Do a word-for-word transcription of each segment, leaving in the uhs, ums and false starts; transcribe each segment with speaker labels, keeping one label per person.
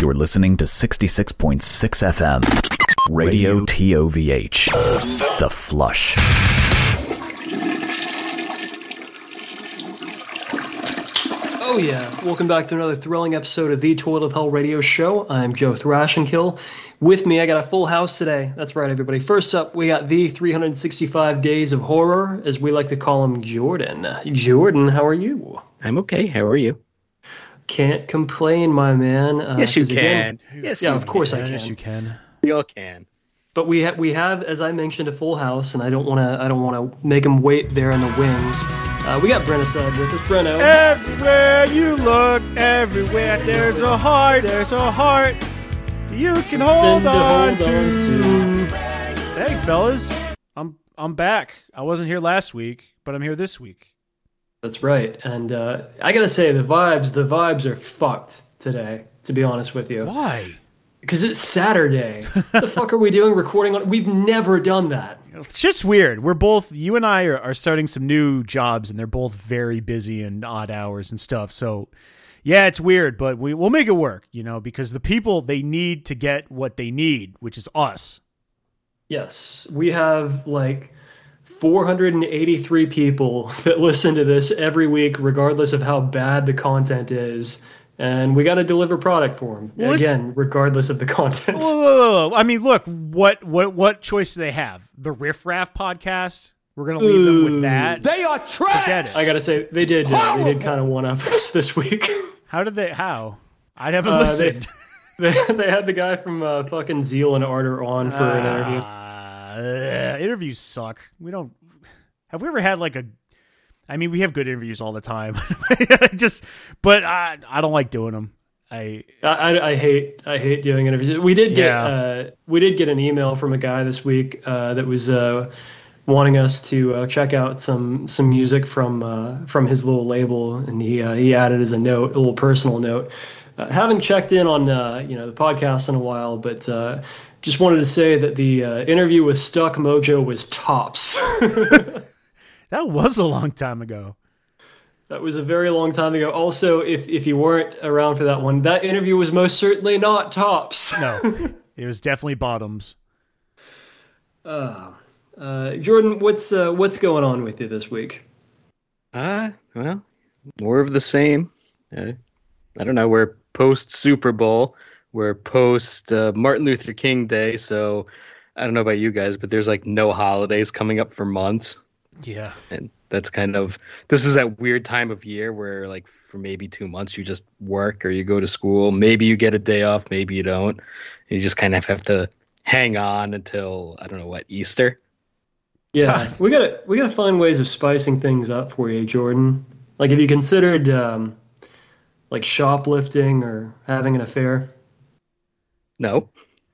Speaker 1: You're listening to sixty-six point six F M, Radio T O V H, The Flush.
Speaker 2: Oh yeah, welcome back to another thrilling episode of the Toilet of Hell Radio Show. I'm Joe Thrashenkill. With me, I got a full house today. That's right, everybody. First up, we got the three hundred sixty-five Days of Horror, as we like to call him, Jordan. Jordan, how are you?
Speaker 3: I'm okay. How are you?
Speaker 2: Can't complain, my man. Uh,
Speaker 3: yes, you
Speaker 2: again,
Speaker 3: can. Yes,
Speaker 2: yeah,
Speaker 3: you
Speaker 2: of course
Speaker 3: can.
Speaker 2: I can.
Speaker 4: Yes, you can.
Speaker 3: We all can.
Speaker 2: But we ha- we have, as I mentioned, a full house, and I don't want to I don't want to make him wait there in the wings. Uh, we got Brenna side with us. Brenno.
Speaker 4: Everywhere you look, everywhere there's a heart, there's a heart you can hold
Speaker 2: to
Speaker 4: on
Speaker 2: hold
Speaker 4: to.
Speaker 2: on
Speaker 4: Hey, fellas, I'm I'm back. I wasn't here last week, but I'm here this week.
Speaker 2: That's right. And uh, I gotta say, the vibes, the vibes are fucked today, to be honest with you.
Speaker 4: Why?
Speaker 2: Because it's Saturday. The fuck are we doing recording on? We've never done that.
Speaker 4: Shit's weird. We're both, you and I are, are starting some new jobs, and they're both very busy and odd hours and stuff. So, yeah, it's weird, but we, we'll make it work, you know, because the people, they need to get what they need, which is us.
Speaker 2: Yes. We have like four hundred eighty-three people that listen to this every week, regardless of how bad the content is. And we got to deliver product for them,
Speaker 4: well,
Speaker 2: again, regardless of the content.
Speaker 4: Whoa, whoa, whoa. I mean, look, what what what choice do they have? The Riff Raff podcast? We're gonna leave them with that.
Speaker 5: They are trash.
Speaker 2: I gotta say, they did. Uh, they did kind of one up us this week.
Speaker 4: How did they? How? I haven't
Speaker 2: Uh,
Speaker 4: listened.
Speaker 2: They, they they had the guy from uh, fucking Zeal and Ardor on for an interview.
Speaker 4: Uh, interviews suck. We don't. Have we ever had like a? I mean, we have good interviews all the time. Just, but I I don't like doing them. I,
Speaker 2: I I hate I hate doing interviews. We did get
Speaker 4: Yeah.
Speaker 2: uh, we did get an email from a guy this week uh, that was uh, wanting us to uh, check out some some music from uh, from his little label, and he uh, he added as a note, a little personal note. Uh, haven't checked in on uh, you know the podcast in a while, but uh, just wanted to say that the uh, interview with Stuck Mojo was tops.
Speaker 4: that was a long time ago.
Speaker 2: That was a very long time ago. Also, if if you weren't around for that one, that interview was most certainly not tops.
Speaker 4: No, it was definitely bottoms.
Speaker 2: Uh, uh, Jordan, what's uh, what's going on with you this week?
Speaker 3: Uh, well, more of the same. Uh, I don't know. We're post Super Bowl. We're post uh, Martin Luther King Day. So I don't know about you guys, but there's like no holidays coming up for months.
Speaker 4: Yeah.
Speaker 3: And that's kind of, this is that weird time of year where like for maybe two months you just work or you go to school. Maybe you get a day off, maybe you don't. You just kind of have to hang on until, I don't know what, Easter.
Speaker 2: Yeah, we gotta we gotta find ways of spicing things up for you, Jordan. Like, have you considered um, like shoplifting or having an affair?
Speaker 3: No.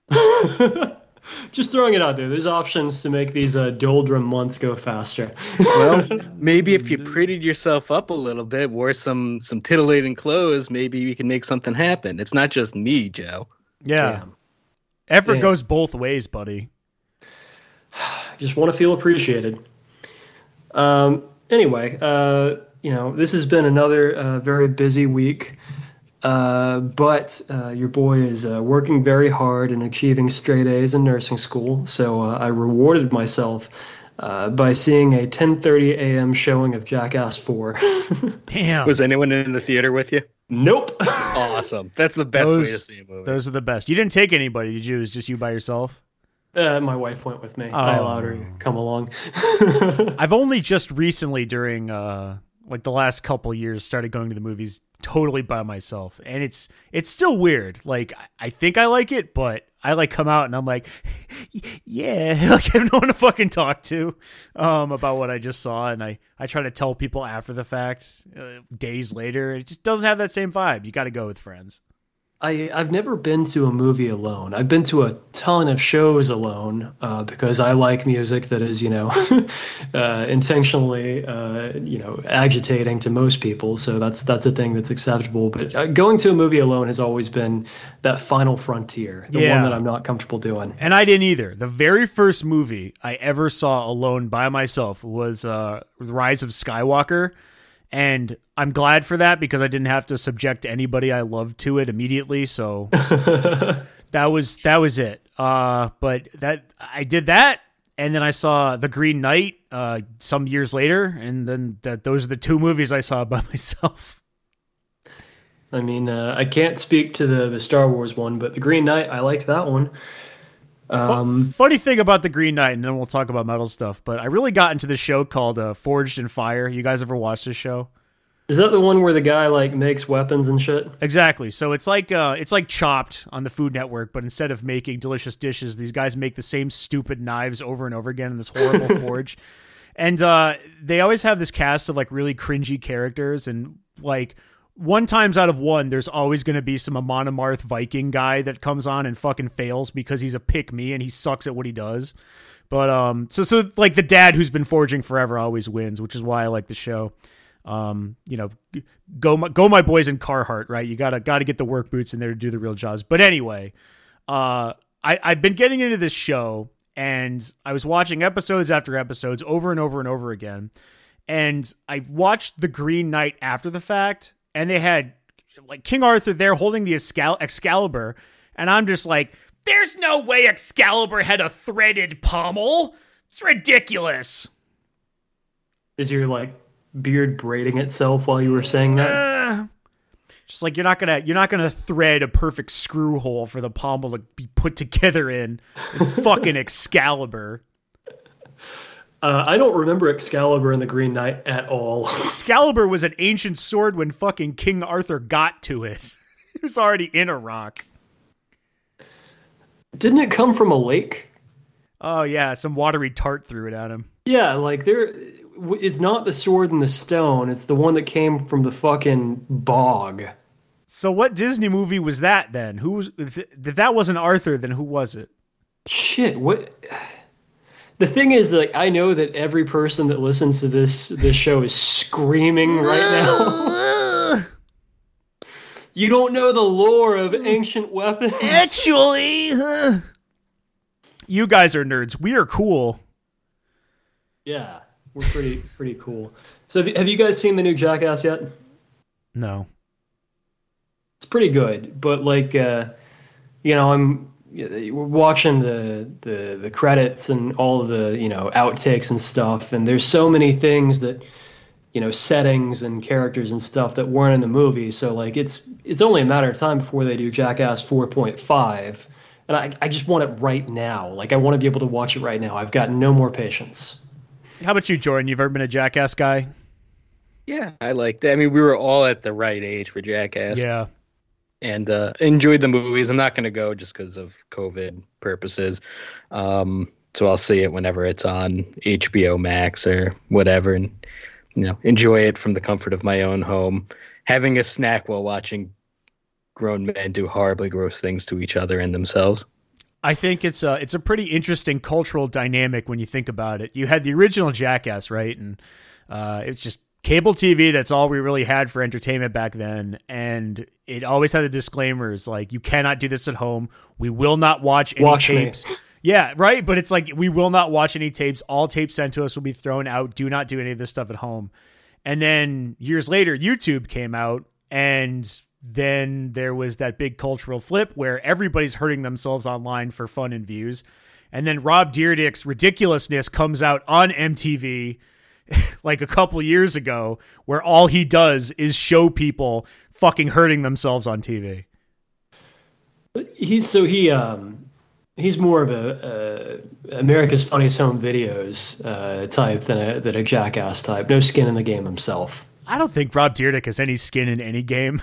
Speaker 2: Just throwing it out there. There's options to make these uh, doldrum months go faster.
Speaker 3: Well, maybe if you prettied yourself up a little bit, wore some some titillating clothes, maybe you can make something happen. It's not just me, Joe.
Speaker 4: Yeah.
Speaker 2: Damn.
Speaker 4: Effort
Speaker 2: Damn.
Speaker 4: goes both ways, buddy.
Speaker 2: Just want to feel appreciated. Um, anyway, uh, you know, this has been another uh, very busy week, uh, but uh, your boy is uh, working very hard and achieving straight A's in nursing school. So uh, I rewarded myself uh, by seeing a ten thirty a.m. showing of Jackass four.
Speaker 4: Damn.
Speaker 3: Was anyone in the theater with you?
Speaker 2: Nope.
Speaker 3: Awesome. That's the best
Speaker 4: Those-
Speaker 3: way to see a movie.
Speaker 4: Those are the best. You didn't take anybody, did you? It was just you by yourself?
Speaker 2: Uh, my wife went with me. I
Speaker 4: Oh.
Speaker 2: allowed her to come along.
Speaker 4: I've only just recently, during uh, like the last couple years, started going to the movies totally by myself, and it's it's still weird. Like I I think I like it, but I like come out and I'm like, yeah, like I have no one to fucking talk to um, about what I just saw, and I I try to tell people after the fact, uh, days later. It just doesn't have that same vibe. You got to go with friends.
Speaker 2: I, I've never been to a movie alone. I've been to a ton of shows alone uh, because I like music that is, you know, uh, intentionally, uh, you know, agitating to most people. So that's that's a thing that's acceptable. But uh, going to a movie alone has always been that final frontier, the
Speaker 4: Yeah.
Speaker 2: one that I'm not comfortable doing.
Speaker 4: And I didn't either. The very first movie I ever saw alone by myself was uh, Rise of Skywalker. And I'm glad for that because I didn't have to subject anybody I loved to it immediately. So that was that was it. Uh, but that I did that, and then I saw The Green Knight uh, some years later, and then that those are the two movies I saw by myself.
Speaker 2: I mean, uh, I can't speak to the the Star Wars one, but The Green Knight, I liked that one. Um,
Speaker 4: Funny thing about The Green Knight, and then we'll talk about metal stuff, but I really got into this show called uh, Forged in Fire. You guys ever watched this show?
Speaker 2: Is that the one where the guy like makes weapons and shit?
Speaker 4: Exactly. So it's like uh, it's like Chopped on the Food Network, but instead of making delicious dishes, these guys make the same stupid knives over and over again in this horrible forge. And uh, they always have this cast of like really cringy characters, and like one times out of one, there's always going to be some Amon Amarth Viking guy that comes on and fucking fails because he's a pick me and he sucks at what he does. But um, so so like the dad who's been forging forever always wins, which is why I like the show. Um, you know, go my, go my boys in Carhartt, right? You gotta gotta get the work boots in there to do the real jobs. But anyway, uh, I I've been getting into this show, and I was watching episodes after episodes over and over and over again, and I watched The Green Knight after the fact, and they had like King Arthur there holding the Excal- Excalibur, and I'm just like, there's no way Excalibur had a threaded pommel. It's ridiculous.
Speaker 2: Is your like beard braiding itself while you were saying that?
Speaker 4: Uh, just like you're not gonna you're not gonna thread a perfect screw hole for the pommel to be put together in. Fucking Excalibur.
Speaker 2: Uh, I don't remember Excalibur and the Green Knight at all.
Speaker 4: Excalibur was an ancient sword when fucking King Arthur got to it. It was already in a rock.
Speaker 2: Didn't it come from a lake?
Speaker 4: Oh yeah, some watery tart threw it at him.
Speaker 2: Yeah, like there, it's not the sword and the stone. It's the one that came from the fucking bog.
Speaker 4: So what Disney movie was that then? Who was if that wasn't Arthur? Then who was it?
Speaker 2: Shit, what? The thing is, like, I know that every person that listens to this this show is screaming right now. You don't know the lore of ancient weapons.
Speaker 4: Actually, huh? You guys are nerds. We are cool.
Speaker 2: Yeah, we're pretty pretty cool. So have you, have you guys seen the new Jackass yet?
Speaker 4: No.
Speaker 2: It's pretty good, but like, uh, you know, I'm we're watching the, the the credits and all of the, you know, outtakes and stuff, and there's so many things that, you know, settings and characters and stuff that weren't in the movie. So like, it's it's only a matter of time before they do Jackass four point five, and I I just want it right now. Like, I want to be able to watch it right now. I've got no more patience.
Speaker 4: How about you, Jordan? You've ever been a Jackass guy?
Speaker 3: Yeah, I liked it. I mean, we were all at the right age for Jackass.
Speaker 4: Yeah.
Speaker 3: And uh, enjoyed the movies. I'm not going to go just because of COVID purposes. Um, so I'll see it whenever it's on H B O Max or whatever, and you know, enjoy it from the comfort of my own home, having a snack while watching grown men do horribly gross things to each other and themselves.
Speaker 4: I think it's a, it's a pretty interesting cultural dynamic when you think about it. You had the original Jackass, right? And uh, it's just cable T V. That's all we really had for entertainment back then. And it always had the disclaimers like, you cannot do this at home. We will not watch any
Speaker 2: Watch
Speaker 4: tapes.
Speaker 2: me.
Speaker 4: Yeah, right? But it's like, we will not watch any tapes. All tapes sent to us will be thrown out. Do not do any of this stuff at home. And then years later, YouTube came out, and then there was that big cultural flip where everybody's hurting themselves online for fun and views. And then Rob Dyrdek's Ridiculousness comes out on M T V like a couple years ago, where all he does is show people fucking hurting themselves on T V.
Speaker 2: But he's so he um he's more of a, a America's Funniest Home Videos uh, type than a than a Jackass type. No skin in the game himself.
Speaker 4: I don't think Rob Dyrdek has any skin in any game.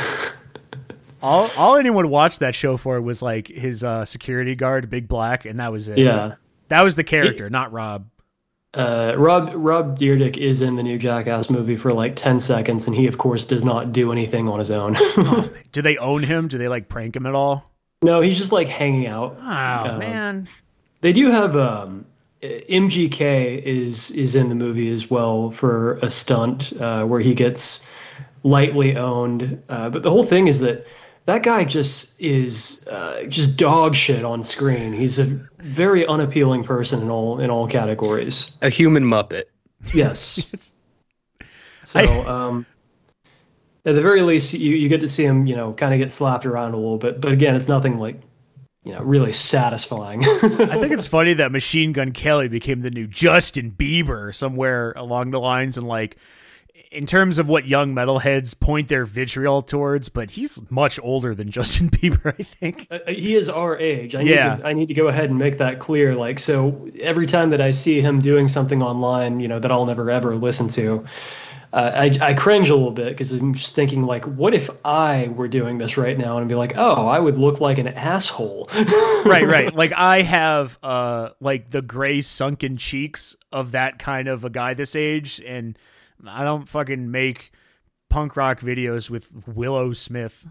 Speaker 4: all all anyone watched that show for was like his uh, security guard, Big Black, and that was it.
Speaker 2: Yeah,
Speaker 4: that was the character, he, not Rob.
Speaker 2: Uh, Rob Rob Dyrdek is in the new Jackass movie for like ten seconds, and he of course does not do anything on his own.
Speaker 4: Oh, do they own him? Do they like prank him at all?
Speaker 2: No, he's just like hanging out.
Speaker 4: Oh
Speaker 2: um,
Speaker 4: man,
Speaker 2: they do have um, M G K is is in the movie as well for a stunt uh, where he gets lightly owned. Uh, but the whole thing is that that guy just is uh, just dog shit on screen. He's a very unappealing person in all in all categories.
Speaker 3: A human Muppet.
Speaker 2: Yes. So, um, at the very least, you, you get to see him, you know, kind of get slapped around a little bit. But again, it's nothing like, you know, really satisfying.
Speaker 4: I think it's funny that Machine Gun Kelly became the new Justin Bieber somewhere along the lines, and like, in terms of what young metalheads point their vitriol towards, but he's much older than Justin Bieber, I think.
Speaker 2: Uh, he is our age. I need
Speaker 4: Yeah.
Speaker 2: to, I need to go ahead and make that clear. Like, so every time that I see him doing something online, you know, that I'll never ever listen to, uh, I, I cringe a little bit because I'm just thinking, like, what if I were doing this right now and be like, oh, I would look like an asshole.
Speaker 4: Right, right. Like, I have uh like the gray sunken cheeks of that kind of a guy this age, and I don't fucking make punk rock videos with Willow Smith.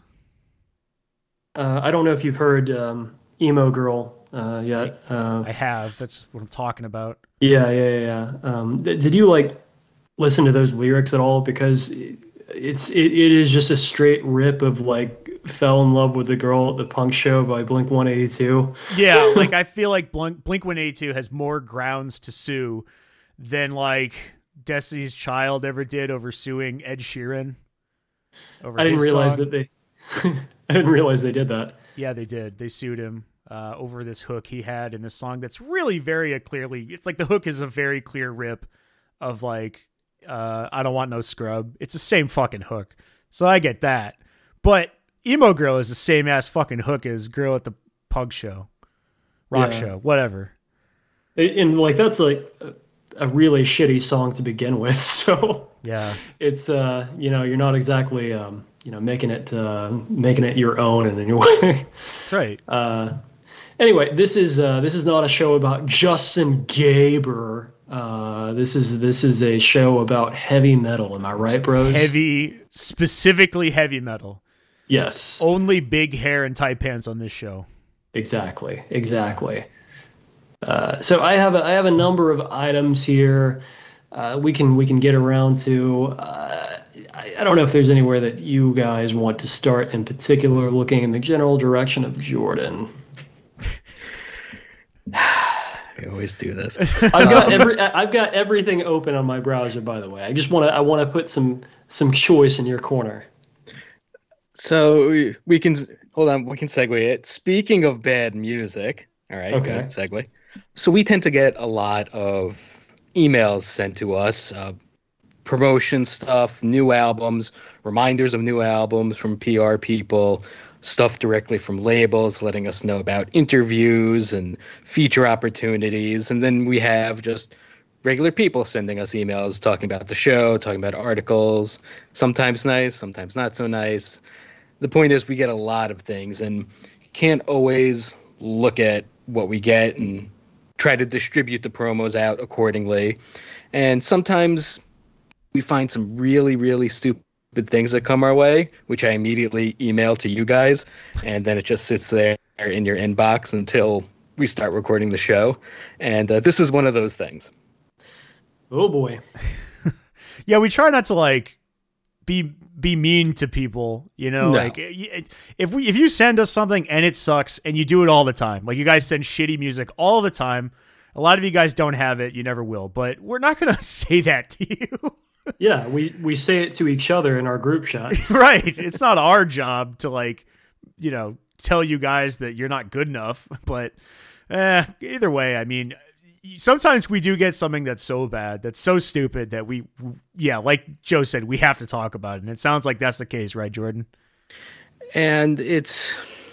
Speaker 2: Uh, I don't know if you've heard um, Emo Girl uh, yet. Uh,
Speaker 4: I have. That's what I'm talking about.
Speaker 2: yeah, yeah, yeah. yeah. Um, th- did you like listen to those lyrics at all? Because it's it, it is just a straight rip of like "Fell in Love with the Girl at the Punk Show" by Blink one eighty-two.
Speaker 4: Yeah, like I feel like Blink Blink one eighty-two has more grounds to sue than like Destiny's Child ever did over suing Ed Sheeran. Over
Speaker 2: I didn't
Speaker 4: his
Speaker 2: realize
Speaker 4: song.
Speaker 2: that they. I didn't realize they did that.
Speaker 4: Yeah, they did. They sued him uh, over this hook he had in this song that's really very uh, clearly. It's like the hook is a very clear rip of like, uh, I don't want no scrub. It's the same fucking hook. So I get that. But Emo Girl is the same ass fucking hook as Girl at the Pug Show, Rock
Speaker 2: Yeah.
Speaker 4: Show, whatever.
Speaker 2: It- and like that's like a, a really shitty song to begin with. So
Speaker 4: Yeah.
Speaker 2: it's uh you know you're not exactly um you know making it uh, making it your own in any way.
Speaker 4: That's right.
Speaker 2: Uh, anyway, this is uh, this is not a show about Justin Gaber. Uh, this is this is a show about heavy metal. Am I right, bros?
Speaker 4: Heavy, specifically heavy metal.
Speaker 2: Yes.
Speaker 4: Only big hair and tight pants on this show.
Speaker 2: Exactly. Exactly. Uh, so I have a, I have a number of items here. Uh, we can we can get around to. Uh, I, I don't know if there's anywhere that you guys want to start in particular, looking in the general direction of Jordan.
Speaker 3: I always do this.
Speaker 2: I've got every I've got everything open on my browser. By the way, I just want to I want to put some some choice in your corner.
Speaker 3: So we, we can hold on. We can segue it. Speaking of bad music, all right.
Speaker 2: Okay.
Speaker 3: Good segue. So we tend to get a lot of emails sent to us, uh, promotion stuff, new albums, reminders of new albums from P R people, stuff directly from labels, letting us know about interviews and feature opportunities, and then we have just regular people sending us emails talking about the show, talking about articles, sometimes nice, sometimes not so nice. The point is we get a lot of things, and you can't always look at what we get and try to distribute the promos out accordingly. And sometimes we find some really, really stupid things that come our way, which I immediately email to you guys, and then it just sits there in your inbox until we start recording the show. And uh, this is one of those things.
Speaker 2: Oh boy.
Speaker 4: Yeah, we try not to like be be mean to people, you know.
Speaker 3: No.
Speaker 4: Like if we if you send us something and it sucks, and you do it all the time, like you guys send shitty music all the time. A lot of you guys don't have it, you never will, but we're not gonna say that to you.
Speaker 2: Yeah, we we say it to each other in our group chat.
Speaker 4: Right? It's not our job to like, you know, tell you guys that you're not good enough. But eh, either way, I mean, sometimes we do get something that's so bad, that's so stupid that we, yeah, like Joe said, we have to talk about it. And it sounds like that's the case, right, Jordan?
Speaker 3: And it's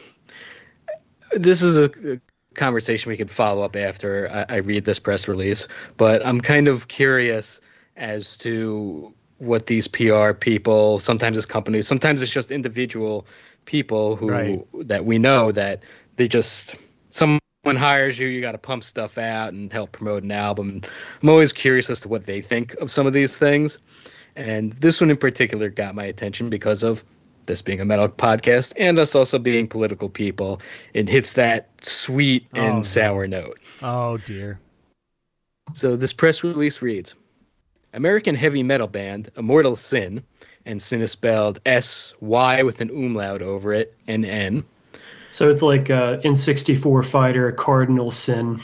Speaker 3: this is a, a conversation we could follow up after I, I read this press release, but I'm kind of curious as to what these P R people, sometimes it's companies, sometimes it's just individual people who
Speaker 4: Right.
Speaker 3: that we know that they just someone hires you, you got to pump stuff out and help promote an album. I'm always curious as to what they think of some of these things. And this one in particular got my attention because of this being a metal podcast and us also being political people. It hits that sweet and
Speaker 4: Oh, no.
Speaker 3: sour note.
Speaker 4: Oh, dear.
Speaker 3: So this press release reads, American heavy metal band Immortal Sin, and Sin is spelled S Y with an umlaut over it, and N.
Speaker 2: So it's like uh, N sixty-four fighter Cardinal Sin.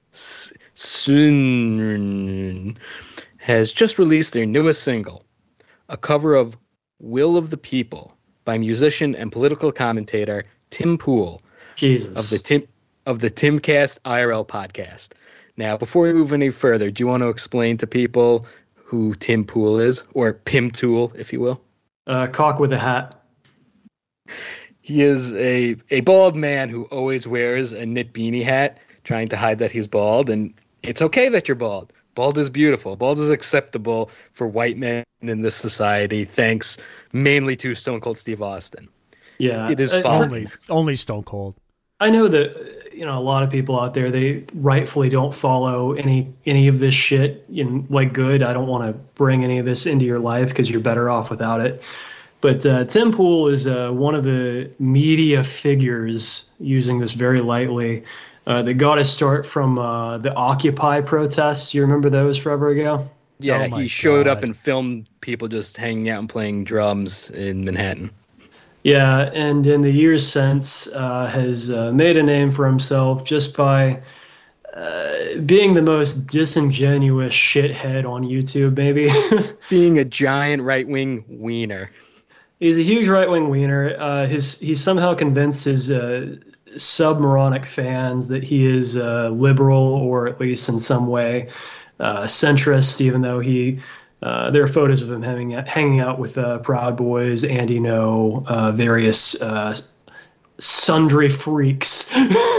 Speaker 3: Sin has just released their newest single, a cover of Will of the People by musician and political commentator Tim Pool
Speaker 2: Jesus.
Speaker 3: of the Tim of the Timcast I R L podcast. Now, before we move any further, do you want to explain to people who Tim Pool is, or Pim Tool, if you will?
Speaker 2: Uh, cock with a hat.
Speaker 3: He is a, a bald man who always wears a knit beanie hat, trying to hide that he's bald, and it's okay that you're bald. Bald is beautiful. Bald is acceptable for white men in this society, thanks mainly to Stone Cold Steve Austin.
Speaker 2: Yeah.
Speaker 3: It is
Speaker 2: Uh,
Speaker 3: fine.
Speaker 4: Only, only Stone Cold.
Speaker 2: I know that, you know, a lot of people out there, they rightfully don't follow any any of this shit, you know, like good. I don't want to bring any of this into your life because you're better off without it. But uh, Tim Pool is uh, one of the media figures, using this very lightly, uh, that got his start from uh, the Occupy protests. You remember those forever ago?
Speaker 3: Yeah,
Speaker 4: Oh my
Speaker 3: he showed
Speaker 4: God.
Speaker 3: up and filmed people just hanging out and playing drums in Manhattan.
Speaker 2: Yeah, and in the years since, uh, has uh, made a name for himself just by uh, being the most disingenuous shithead on YouTube, maybe.
Speaker 3: Being a giant right-wing wiener.
Speaker 2: He's a huge right-wing wiener. Uh, his He's somehow convinced his uh, submoronic fans that he is uh, liberal, or at least in some way uh, centrist, even though he... Uh, there are photos of him hanging out, hanging out with uh, Proud Boys, Andy No, uh, various uh, sundry freaks.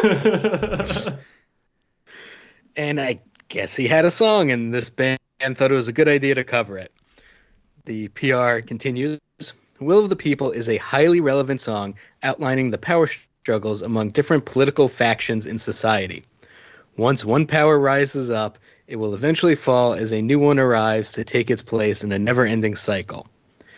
Speaker 3: And I guess he had a song, and this band thought it was a good idea to cover it. The P R continues. Will of the People is a highly relevant song outlining the power struggles among different political factions in society. Once one power rises up, it will eventually fall as a new one arrives to take its place in a never-ending cycle.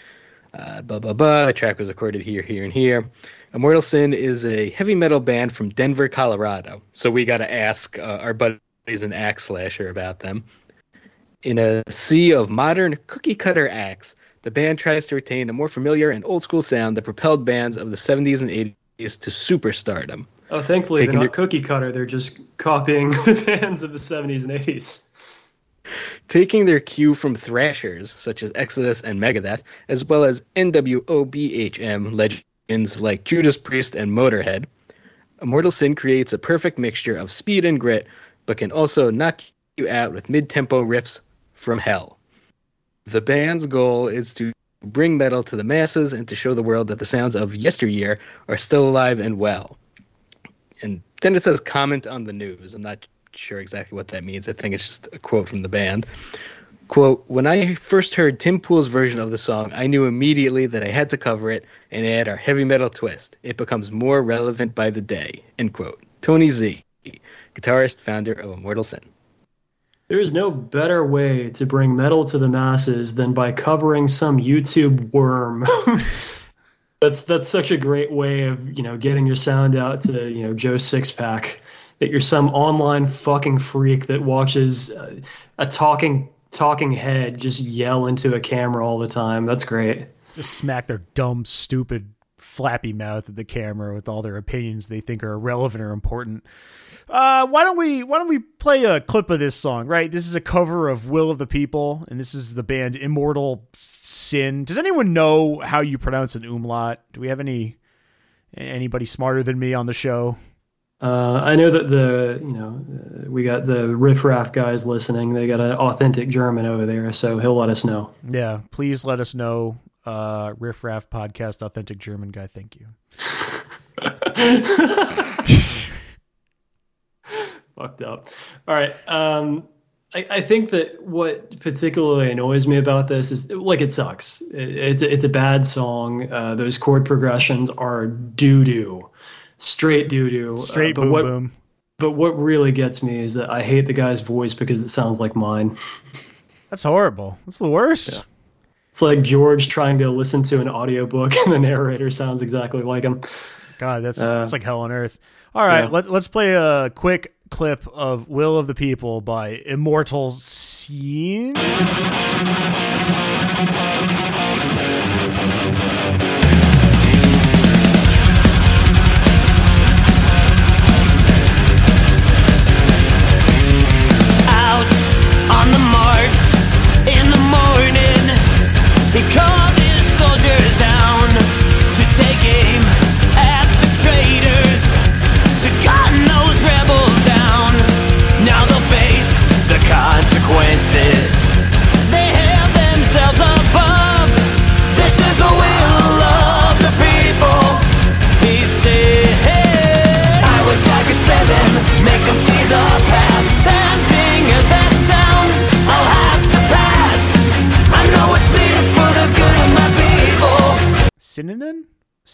Speaker 3: Uh, blah, blah, blah. The track was recorded here, here, and here. Immortal Sin is a heavy metal band from Denver, Colorado. So we got to ask uh, our buddies in Axe Slasher about them. In a sea of modern cookie-cutter acts, the band tries to retain a more familiar and old-school sound that propelled bands of the seventies and eighties to superstardom.
Speaker 2: Oh, thankfully
Speaker 3: Taking
Speaker 2: they're
Speaker 3: their-
Speaker 2: not cookie cutter. They're just copying the bands of the seventies and eighties.
Speaker 3: Taking their cue from thrashers such as Exodus and Megadeth, as well as N W O B H M legends like Judas Priest and Motorhead, Immortal Sin creates a perfect mixture of speed and grit, but can also knock you out with mid-tempo riffs from hell. The band's goal is to bring metal to the masses and to show the world that the sounds of yesteryear are still alive and well. And then it says comment on the news. I'm not sure exactly what that means. I think it's just a quote from the band. Quote, when I first heard Tim Pool's version of the song, I knew immediately that I had to cover it and add our heavy metal twist. It becomes more relevant by the day. End quote. Tony Z, guitarist, founder of Immortal Sin.
Speaker 2: There is no better way to bring metal to the masses than by covering some YouTube worm. That's that's such a great way of, you know, getting your sound out to, you know, Joe Sixpack, that you're some online fucking freak that watches uh, a talking talking head just yell into a camera all the time. That's great.
Speaker 4: Just smack their dumb, stupid, flappy mouth at the camera with all their opinions they think are irrelevant or important. Uh, why don't we why don't we play a clip of this song, right? This is a cover of Will of the People, and this is the band Immortal Sin. Does anyone know how you pronounce an umlaut? Do we have any anybody smarter than me on the show?
Speaker 2: Uh, I know that the, you know, uh, we got the Riff Raff guys listening. They got an authentic German over there, so he'll let us know.
Speaker 4: Yeah, please let us know. Uh, Riff Raff podcast, authentic German guy. Thank you.
Speaker 2: Fucked up. All right. Um, I, I think that what particularly annoys me about this is, like, it sucks. It, it's it's a bad song. Uh, those chord progressions are doo doo, straight doo doo.
Speaker 4: Straight
Speaker 2: uh, but
Speaker 4: boom
Speaker 2: what,
Speaker 4: boom.
Speaker 2: But what really gets me is that I hate the guy's voice because it sounds like mine.
Speaker 4: That's horrible. That's the worst.
Speaker 2: Yeah. It's like George trying to listen to an audiobook and the narrator sounds exactly like him.
Speaker 4: God, that's
Speaker 2: Uh,
Speaker 4: that's like hell on earth. All right,
Speaker 2: yeah.
Speaker 4: let, let's play a quick clip of Will of the People by Immortal Sin.
Speaker 5: Out on the march in the morning because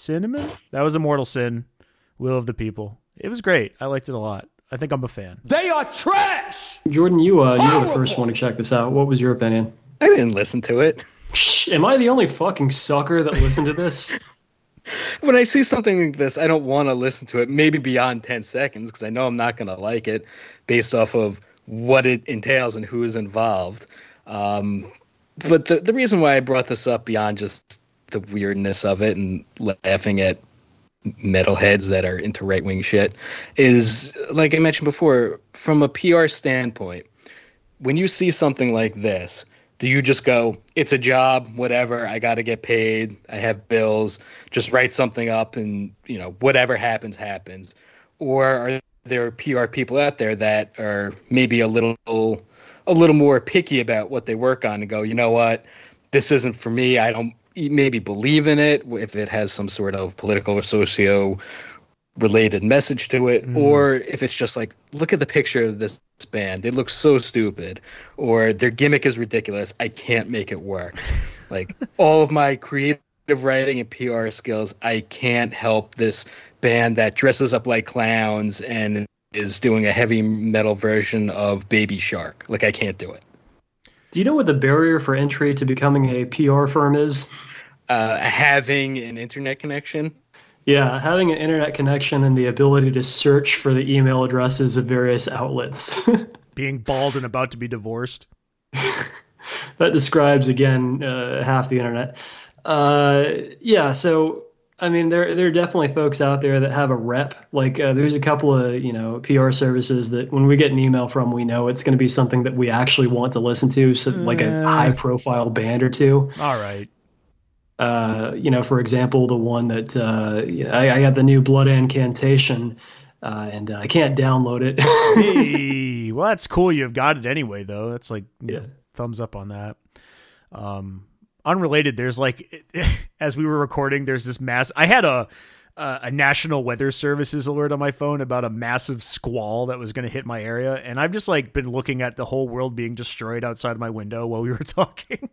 Speaker 4: Cinnamon. That was Immortal Sin, Will of the People. It was great. I liked it a lot. I think I'm a fan.
Speaker 5: They are trash.
Speaker 2: Jordan, you uh, you were the first one to check this out. What was your opinion?
Speaker 3: I didn't listen to it.
Speaker 2: Am I the only fucking sucker that listened to this?
Speaker 3: When I see something like this, I don't want to listen to it, maybe beyond ten seconds, because I know I'm not going to like it based off of what it entails and who is involved. Um, but the, the reason why I brought this up beyond just the weirdness of it and laughing at metalheads that are into right-wing shit is, like I mentioned before, from a P R standpoint, when you see something like this, do you just go, it's a job, whatever, I got to get paid, I have bills, just write something up and, you know, whatever happens, happens? Or are there P R people out there that are maybe a little a little more picky about what they work on and go, you know what, this isn't for me, I don't maybe believe in it if it has some sort of political or socio related message to it, mm. or if it's just like, look at the picture of this band, it looks so stupid, or their gimmick is ridiculous, I can't make it work. Like, all of my creative writing and P R skills, I can't help this band that dresses up like clowns and is doing a heavy metal version of Baby Shark. Like, I can't do it.
Speaker 2: Do you know what the barrier for entry to becoming a P R firm is?
Speaker 3: Uh, having an internet connection.
Speaker 2: Yeah, having an internet connection and the ability to search for the email addresses of various outlets.
Speaker 4: Being bald and about to be divorced.
Speaker 2: That describes, again, uh, half the internet. Uh, yeah, so, I mean, there there are definitely folks out there that have a rep. Like, uh, there's a couple of, you know, P R services that when we get an email from, we know it's going to be something that we actually want to listen to, so, like a high-profile band or two.
Speaker 4: All right.
Speaker 2: Uh, you know, for example, the one that uh, you know, I, I got the new Blood Incantation, uh, and uh, I can't download it.
Speaker 4: Hey, well, that's cool. You've got it anyway, though. That's like, yeah, know, thumbs up on that. Um, unrelated, there's like, as we were recording, there's this mass. I had a a, a National Weather Services alert on my phone about a massive squall that was going to hit my area, and I've just like been looking at the whole world being destroyed outside my window while we were talking.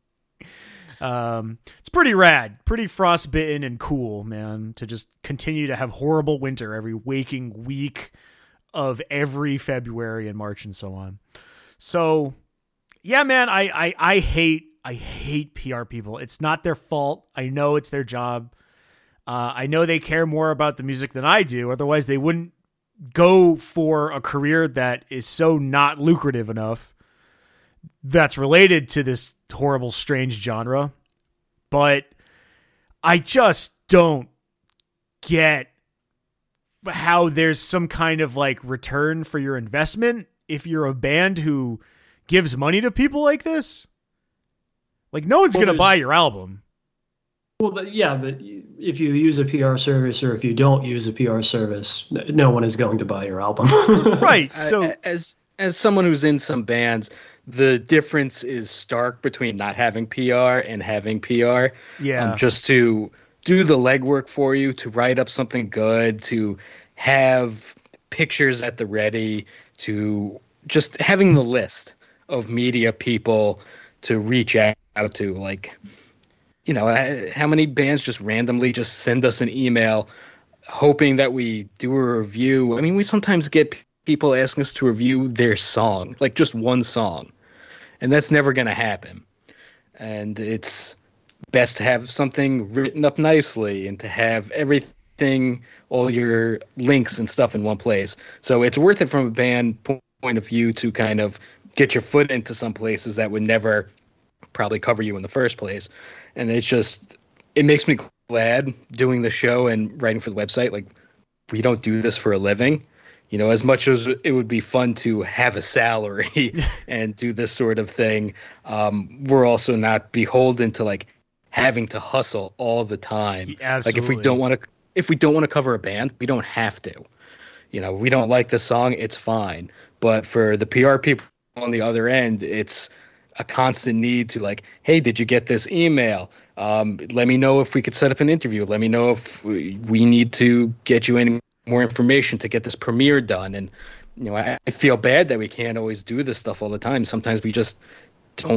Speaker 4: Um, it's pretty rad, pretty frostbitten and cool, man, to just continue to have horrible winter every waking week of every February and March and so on. So yeah, man, I, I, I hate, I hate P R people. It's not their fault. I know it's their job. Uh, I know they care more about the music than I do. Otherwise they wouldn't go for a career that is so not lucrative enough that's related to this horrible, strange genre. But I just don't get how there's some kind of like return for your investment if you're a band who gives money to people like this. Like, no one's well, going to buy your album.
Speaker 2: Well, but yeah, but if you use a P R service or if you don't use a P R service, no one is going to buy your album.
Speaker 4: Right. So
Speaker 3: as as someone who's in some bands, the difference is stark between not having P R and having P R.
Speaker 4: Yeah.
Speaker 3: Um, just to do the legwork for you, to write up something good, to have pictures at the ready, to just having the list of media people to reach out to. Like, you know, how many bands just randomly just send us an email hoping that we do a review? I mean, we sometimes get people asking us to review their song, like just one song. And that's never going to happen. And it's best to have something written up nicely and to have everything, all your links and stuff in one place. So it's worth it from a band point of view to kind of get your foot into some places that would never probably cover you in the first place. And it's just, it makes me glad doing the show and writing for the website. Like, we don't do this for a living. You know, as much as it would be fun to have a salary and do this sort of thing, um, we're also not beholden to like having to hustle all the time.
Speaker 4: Absolutely.
Speaker 3: Like, if we don't want to, if we don't want to cover a band, we don't have to. You know, we don't like the song, it's fine. But for the P R people on the other end, it's a constant need to like, hey, did you get this email? Um, let me know if we could set up an interview. Let me know if we, we need to get you any more information to get this premiere done. And, you know, I, I feel bad that we can't always do this stuff all the time. Sometimes we just don't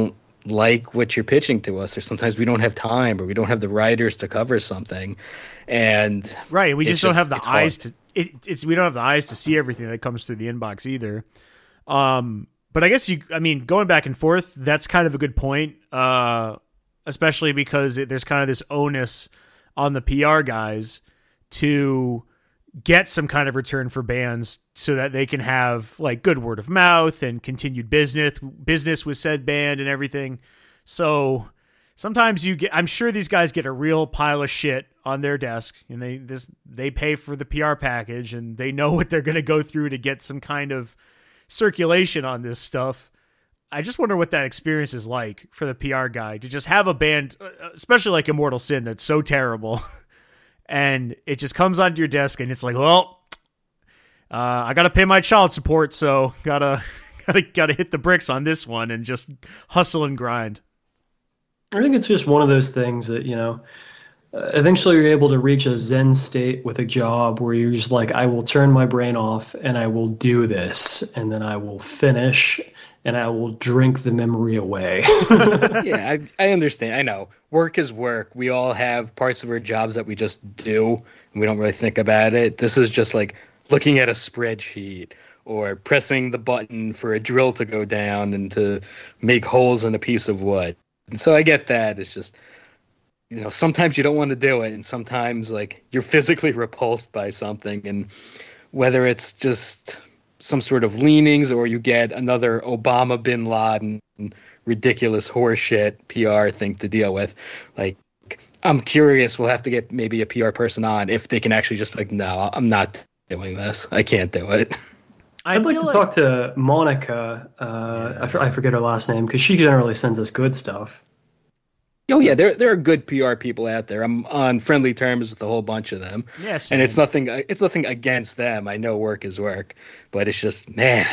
Speaker 3: like what you're pitching to us, or sometimes we don't have time, or we don't have the writers to cover something, and
Speaker 4: right, we just don't
Speaker 3: just,
Speaker 4: have the eyes hard. to. It, it's we don't have the eyes to see everything that comes through the inbox either. Um, but I guess you, I mean, going back and forth, that's kind of a good point, uh, especially because it, there's kind of this onus on the P R guys to get some kind of return for bands so that they can have like good word of mouth and continued business business with said band and everything. So sometimes you get, I'm sure these guys get a real pile of shit on their desk, and they, this, they pay for the P R package, and they know what they're going to go through to get some kind of circulation on this stuff. I just wonder what that experience is like for the P R guy to just have a band, especially like Immortal Sin, that's so terrible. And it just comes onto your desk, and it's like, well, uh, I got to pay my child support, so gotta gotta gotta hit the bricks on this one and just hustle and grind.
Speaker 2: I think it's just one of those things that, you know, uh, eventually you're able to reach a Zen state with a job where you're just like, I will turn my brain off and I will do this, and then I will finish and I will drink the memory away.
Speaker 3: Yeah, I, I understand. I know. Work is work. We all have parts of our jobs that we just do, and we don't really think about it. This is just like looking at a spreadsheet or pressing the button for a drill to go down and to make holes in a piece of wood. And so I get that. It's just, you know, sometimes you don't want to do it, and sometimes like you're physically repulsed by something, and whether it's just some sort of leanings or you get another Obama bin Laden ridiculous horseshit P R thing to deal with. Like, I'm curious, we'll have to get maybe a P R person on if they can actually just be like, no, I'm not doing this. I can't do it.
Speaker 2: I'd like to like... talk to Monica. Uh, yeah. I, f- I forget her last name, because she generally sends us good stuff.
Speaker 3: Oh yeah, there there are good P R people out there. I'm on friendly terms with a whole bunch of them.
Speaker 4: Yes,
Speaker 3: and it's nothing. It's nothing against them. I know work is work, but it's just, man,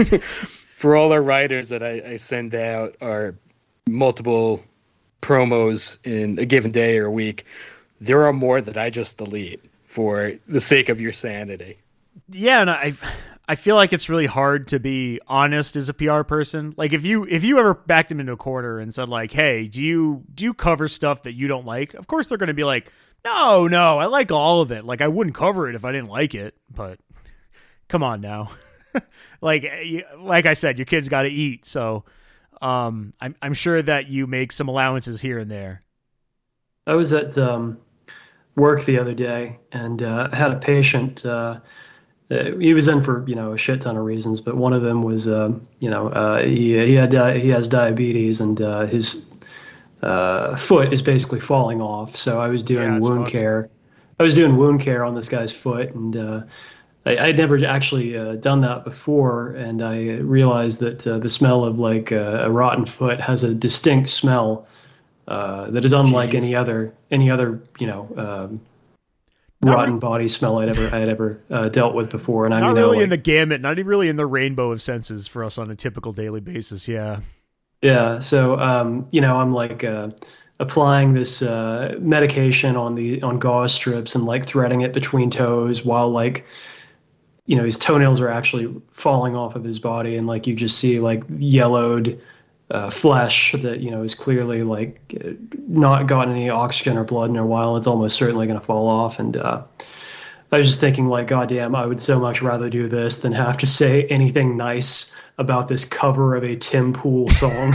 Speaker 3: for all our writers that I, I send out are multiple promos in a given day or a week, there are more that I just delete for the sake of your sanity.
Speaker 4: Yeah, and I I feel like it's really hard to be honest as a P R person. Like if you if you ever backed them into a corner and said like, "Hey, do you do you cover stuff that you don't like?" Of course they're going to be like, "No, no, I like all of it. Like I wouldn't cover it if I didn't like it." But come on now. like like I said, your kid's got to eat, so um I'm I'm sure that you make some allowances here and there.
Speaker 2: I was at um work the other day and uh, had a patient. Uh, uh, he was in for you know a shit ton of reasons, but one of them was uh, you know uh, he he had di- he has diabetes, and uh, his uh, foot is basically falling off. So I was doing
Speaker 4: yeah,
Speaker 2: wound
Speaker 4: fucked.
Speaker 2: care. I was doing wound care on this guy's foot, and uh, I I'd never actually uh, done that before, and I realized that uh, the smell of like uh, a rotten foot has a distinct smell. Uh, that is unlike
Speaker 3: Jeez.
Speaker 2: any other any other you know um, rotten re- body smell I'd ever I had ever uh, dealt with before. And I
Speaker 4: not
Speaker 2: mean,
Speaker 4: really
Speaker 2: like,
Speaker 4: in the gamut, not even really in the rainbow of senses for us on a typical daily basis. Yeah,
Speaker 2: yeah. So um, you know, I'm like uh, applying this uh, medication on the on gauze strips and like threading it between toes while like you know his toenails are actually falling off of his body, and like you just see like yellowed. Uh, flesh that you know is clearly like not gotten any oxygen or blood in a while. It's almost certainly going to fall off. And uh, I was just thinking, like, goddamn, I would so much rather do this than have to say anything nice about this cover of a Tim Pool song.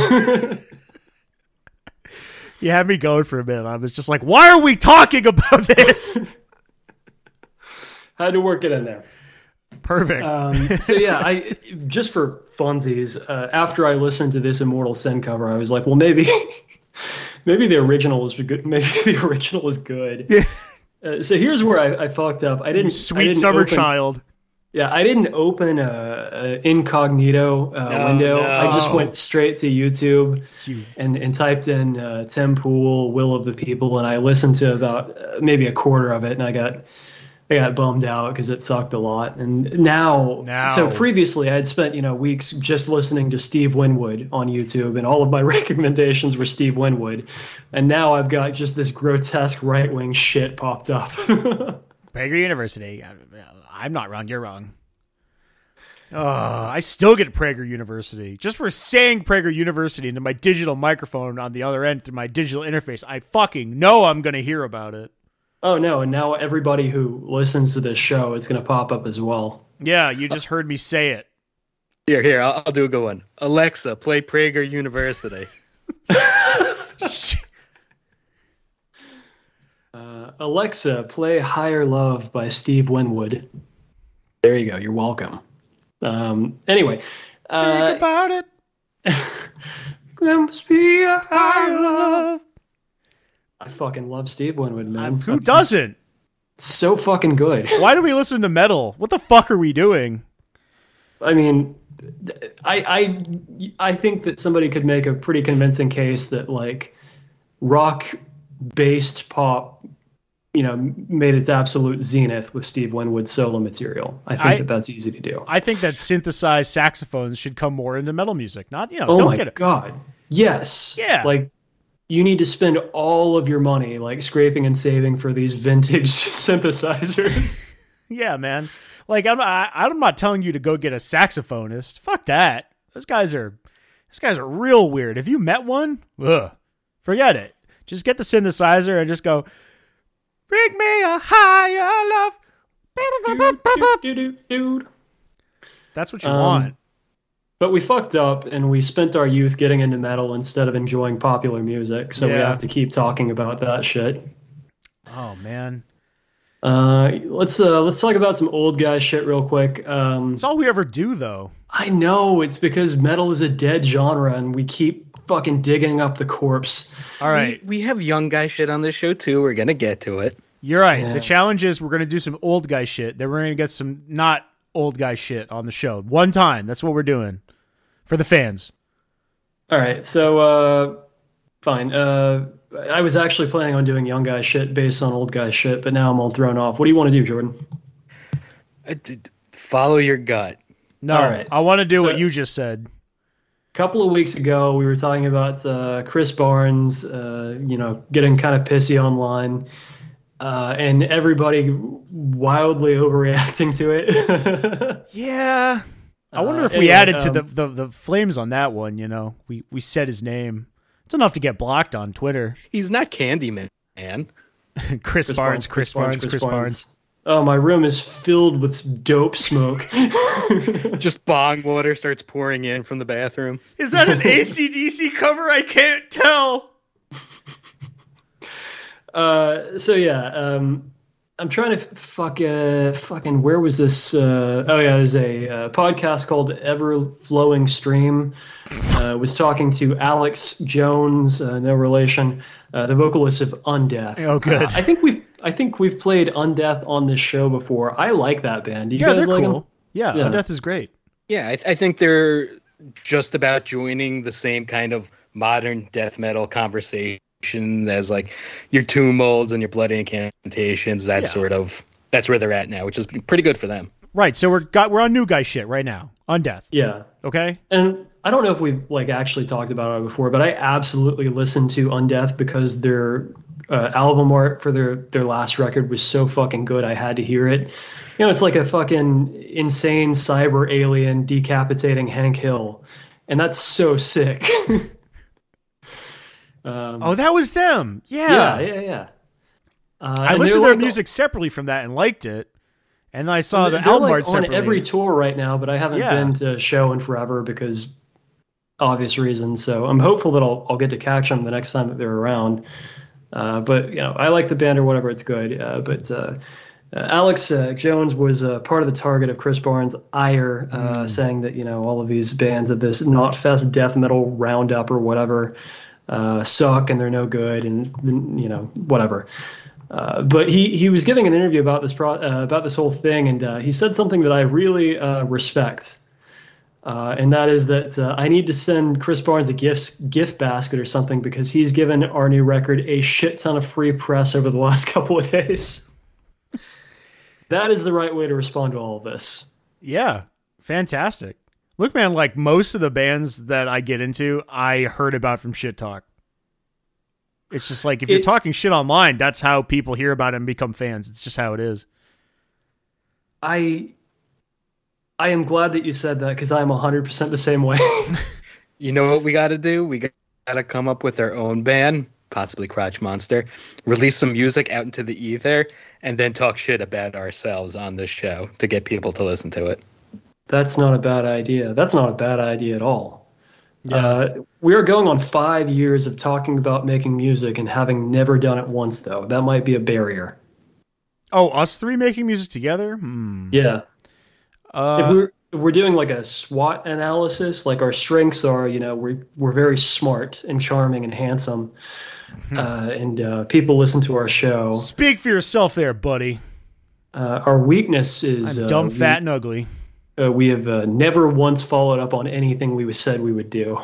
Speaker 4: You had me going for a minute. I was just like, why are we talking about this?
Speaker 2: Had to work it in there.
Speaker 4: Perfect.
Speaker 2: Um, so yeah, I just for funsies, uh, after I listened to this Immortal Sin cover, I was like, well, maybe, maybe the original is good. Maybe the original is good.
Speaker 4: Yeah.
Speaker 2: Uh, so here's where I, I fucked up. I didn't.
Speaker 4: Sweet
Speaker 2: I didn't
Speaker 4: summer
Speaker 2: open,
Speaker 4: child.
Speaker 2: Yeah, I didn't open a, a incognito uh,
Speaker 3: No,
Speaker 2: window.
Speaker 3: no.
Speaker 2: I just went straight to YouTube
Speaker 4: You-
Speaker 2: and, and typed in uh, Tim Pool, Will of the People, and I listened to about uh, maybe a quarter of it, and I got. I got bummed out because it sucked a lot. And now,
Speaker 4: Now.
Speaker 2: so previously I had spent, you know, weeks just listening to Steve Winwood on YouTube, and all of my recommendations were Steve Winwood. And now I've got just this grotesque right-wing shit popped up.
Speaker 4: Prager University. I'm not wrong. You're wrong. Uh, I still get Prager University just for saying Prager University into my digital microphone on the other end to my digital interface. I fucking know I'm going to hear about it.
Speaker 2: Oh, no, and now everybody who listens to this show is going to pop up as well.
Speaker 4: Yeah, you just heard me say it.
Speaker 3: Here, here, I'll, I'll do a good one. Alexa, play Prager University.
Speaker 2: uh, Alexa, play Higher Love by Steve Winwood. There you go. You're welcome. Um, anyway. Uh,
Speaker 4: Think about it.
Speaker 2: There must be a higher love. I fucking love Steve Winwood, man.
Speaker 4: Uh, who doesn't?
Speaker 2: So fucking good.
Speaker 4: Why do we listen to metal? What the fuck are we doing?
Speaker 2: I mean, I I I think that somebody could make a pretty convincing case that like rock-based pop, you know, made its absolute zenith with Steve Winwood's solo material. I think
Speaker 4: I,
Speaker 2: that that's easy to do.
Speaker 4: I think that synthesized saxophones should come more into metal music. Not, you know,
Speaker 2: Oh
Speaker 4: don't
Speaker 2: my
Speaker 4: get it.
Speaker 2: god. Yes.
Speaker 4: Yeah.
Speaker 2: Like you need to spend all of your money like scraping and saving for these vintage synthesizers.
Speaker 4: Yeah, man. Like I'm, I, I'm not telling you to go get a saxophonist. Fuck that. Those guys are, those guys are real weird. If you met one, ugh, forget it. Just get the synthesizer and just go, bring me a higher love.
Speaker 2: Dude, dude, dude, dude.
Speaker 4: That's what you
Speaker 2: Um,
Speaker 4: want.
Speaker 2: But we fucked up and we spent our youth getting into metal instead of enjoying popular music. So we
Speaker 4: Yeah.
Speaker 2: have to keep talking about that shit.
Speaker 4: Oh man,
Speaker 2: Uh, let's uh, let's talk about some old guy shit real quick. Um,
Speaker 4: it's all we ever do though.
Speaker 2: I know it's because metal is a dead genre and we keep fucking digging up the corpse.
Speaker 4: All right,
Speaker 3: We, we have young guy shit on this show too. We're gonna get to it.
Speaker 4: you're right.
Speaker 2: Yeah.
Speaker 4: The challenge is we're gonna do some old guy shit. Then we're gonna get some not old guy shit on the show one time. That's what we're doing for the fans.
Speaker 2: All right, so uh, fine. Uh, I was actually planning on doing young guy shit based on old guy shit, but now I'm all thrown off. What do you want to do, Jordan?
Speaker 3: Uh, d- d- follow your gut.
Speaker 4: No,
Speaker 2: All right.
Speaker 4: I want to do
Speaker 2: So-
Speaker 4: what you just said.
Speaker 2: A couple of weeks ago, we were talking about uh, Chris Barnes, uh, you know, getting kind of pissy online, uh, and everybody wildly overreacting to it.
Speaker 4: Yeah. I wonder
Speaker 2: Uh,
Speaker 4: if we
Speaker 2: anyway,
Speaker 4: added to
Speaker 2: um,
Speaker 4: the, the, the flames on that one, you know. We we said his name. It's enough to get blocked on Twitter.
Speaker 3: He's not Candyman, man.
Speaker 4: Chris, Barnes, Chris Barnes, Chris Barnes.
Speaker 2: Oh, my room is filled with dope smoke.
Speaker 3: Just bong water starts pouring in from the bathroom.
Speaker 4: Is that an A C D C cover? I can't tell.
Speaker 2: Uh, so yeah, um, I'm trying to f- fuck, uh, fucking, where was this? Uh, oh yeah, there's a uh, podcast called Ever Flowing Stream. Uh, was talking to Alex Jones, uh, no relation, uh, the vocalist of Undeath.
Speaker 4: Oh, good.
Speaker 2: Uh, I think we've, I think we've played Undeath on this show before. I like that band. Do you
Speaker 4: Yeah,
Speaker 2: guys
Speaker 4: they're
Speaker 2: like
Speaker 4: cool.
Speaker 2: them?
Speaker 4: Yeah,
Speaker 2: Yeah.
Speaker 4: Undeath is great.
Speaker 3: Yeah, I, th- I think they're just about joining the same kind of modern death metal conversation as like your tomb molds and your bloody incantations. That
Speaker 4: Yeah.
Speaker 3: sort of that's where they're at now, which is pretty good for them.
Speaker 4: Right, so we're got we're on new guy shit right now. Undeath.
Speaker 2: Yeah.
Speaker 4: Okay?
Speaker 2: And I don't know if we've like actually talked about it before, but I absolutely listened to Undeath because their uh, album art for their their last record was so fucking good. I had to hear it. You know, it's like a fucking insane cyber alien decapitating Hank Hill, and that's so sick. um,
Speaker 4: Oh, that was them. Yeah.
Speaker 2: yeah, yeah, yeah. Uh,
Speaker 4: I
Speaker 2: and
Speaker 4: listened to
Speaker 2: they're,
Speaker 4: their
Speaker 2: like,
Speaker 4: music separately from that and liked it. And then I saw the
Speaker 2: they're
Speaker 4: album
Speaker 2: like
Speaker 4: art
Speaker 2: on
Speaker 4: separately.
Speaker 2: every tour right now, but I haven't
Speaker 4: Yeah.
Speaker 2: been to a show in forever because obvious reasons. So I'm hopeful that I'll I'll get to catch them the next time that they're around. Uh, but you know, I like the band or whatever. It's good. Uh, but uh, uh, Alex uh, Jones was uh, part of the target of Chris Barnes' ire, uh,
Speaker 4: Mm.
Speaker 2: saying that you know all of these bands of this Knotfest death metal roundup or whatever uh, suck and they're no good and you know whatever. Uh, but he, he was giving an interview about this pro, uh, about this whole thing, and uh, he said something that I really uh, respect, uh, and that is that uh, I need to send Chris Barnes a gift gift basket or something because he's given our new record a shit ton of free press over the last couple of days. That is the right way to respond to all of this.
Speaker 4: Yeah. Fantastic. Look, man, like most of the bands that I get into, I heard about from Shit Talk. It's just like if you're
Speaker 2: It-
Speaker 4: talking shit online, that's how people hear about it and become fans. It's just how it is.
Speaker 2: I I am glad that you said that because I'm one hundred percent the same way.
Speaker 3: You know what we got to do? We got to come up with our own band, possibly Crotch Monster, release some music out into the ether, and then talk shit about ourselves on this show to get people to listen to it.
Speaker 2: That's not a bad idea. That's not a bad idea at all.
Speaker 4: Yeah.
Speaker 2: Uh, we are going on five years of talking about making music and having never done it once, though. That might be a barrier.
Speaker 4: Oh, us three making music together? Hmm.
Speaker 2: Yeah.
Speaker 4: Uh,
Speaker 2: if we're if we're doing like a SWOT analysis, like our strengths are, you know, we're we're very smart and charming and handsome, uh, and uh, people listen to our show.
Speaker 4: Speak for yourself there, buddy.
Speaker 2: Uh, our weakness is
Speaker 4: I'm
Speaker 2: uh,
Speaker 4: dumb,
Speaker 2: we,
Speaker 4: fat, and ugly.
Speaker 2: Uh, we have uh, never once followed up on anything we said we would do.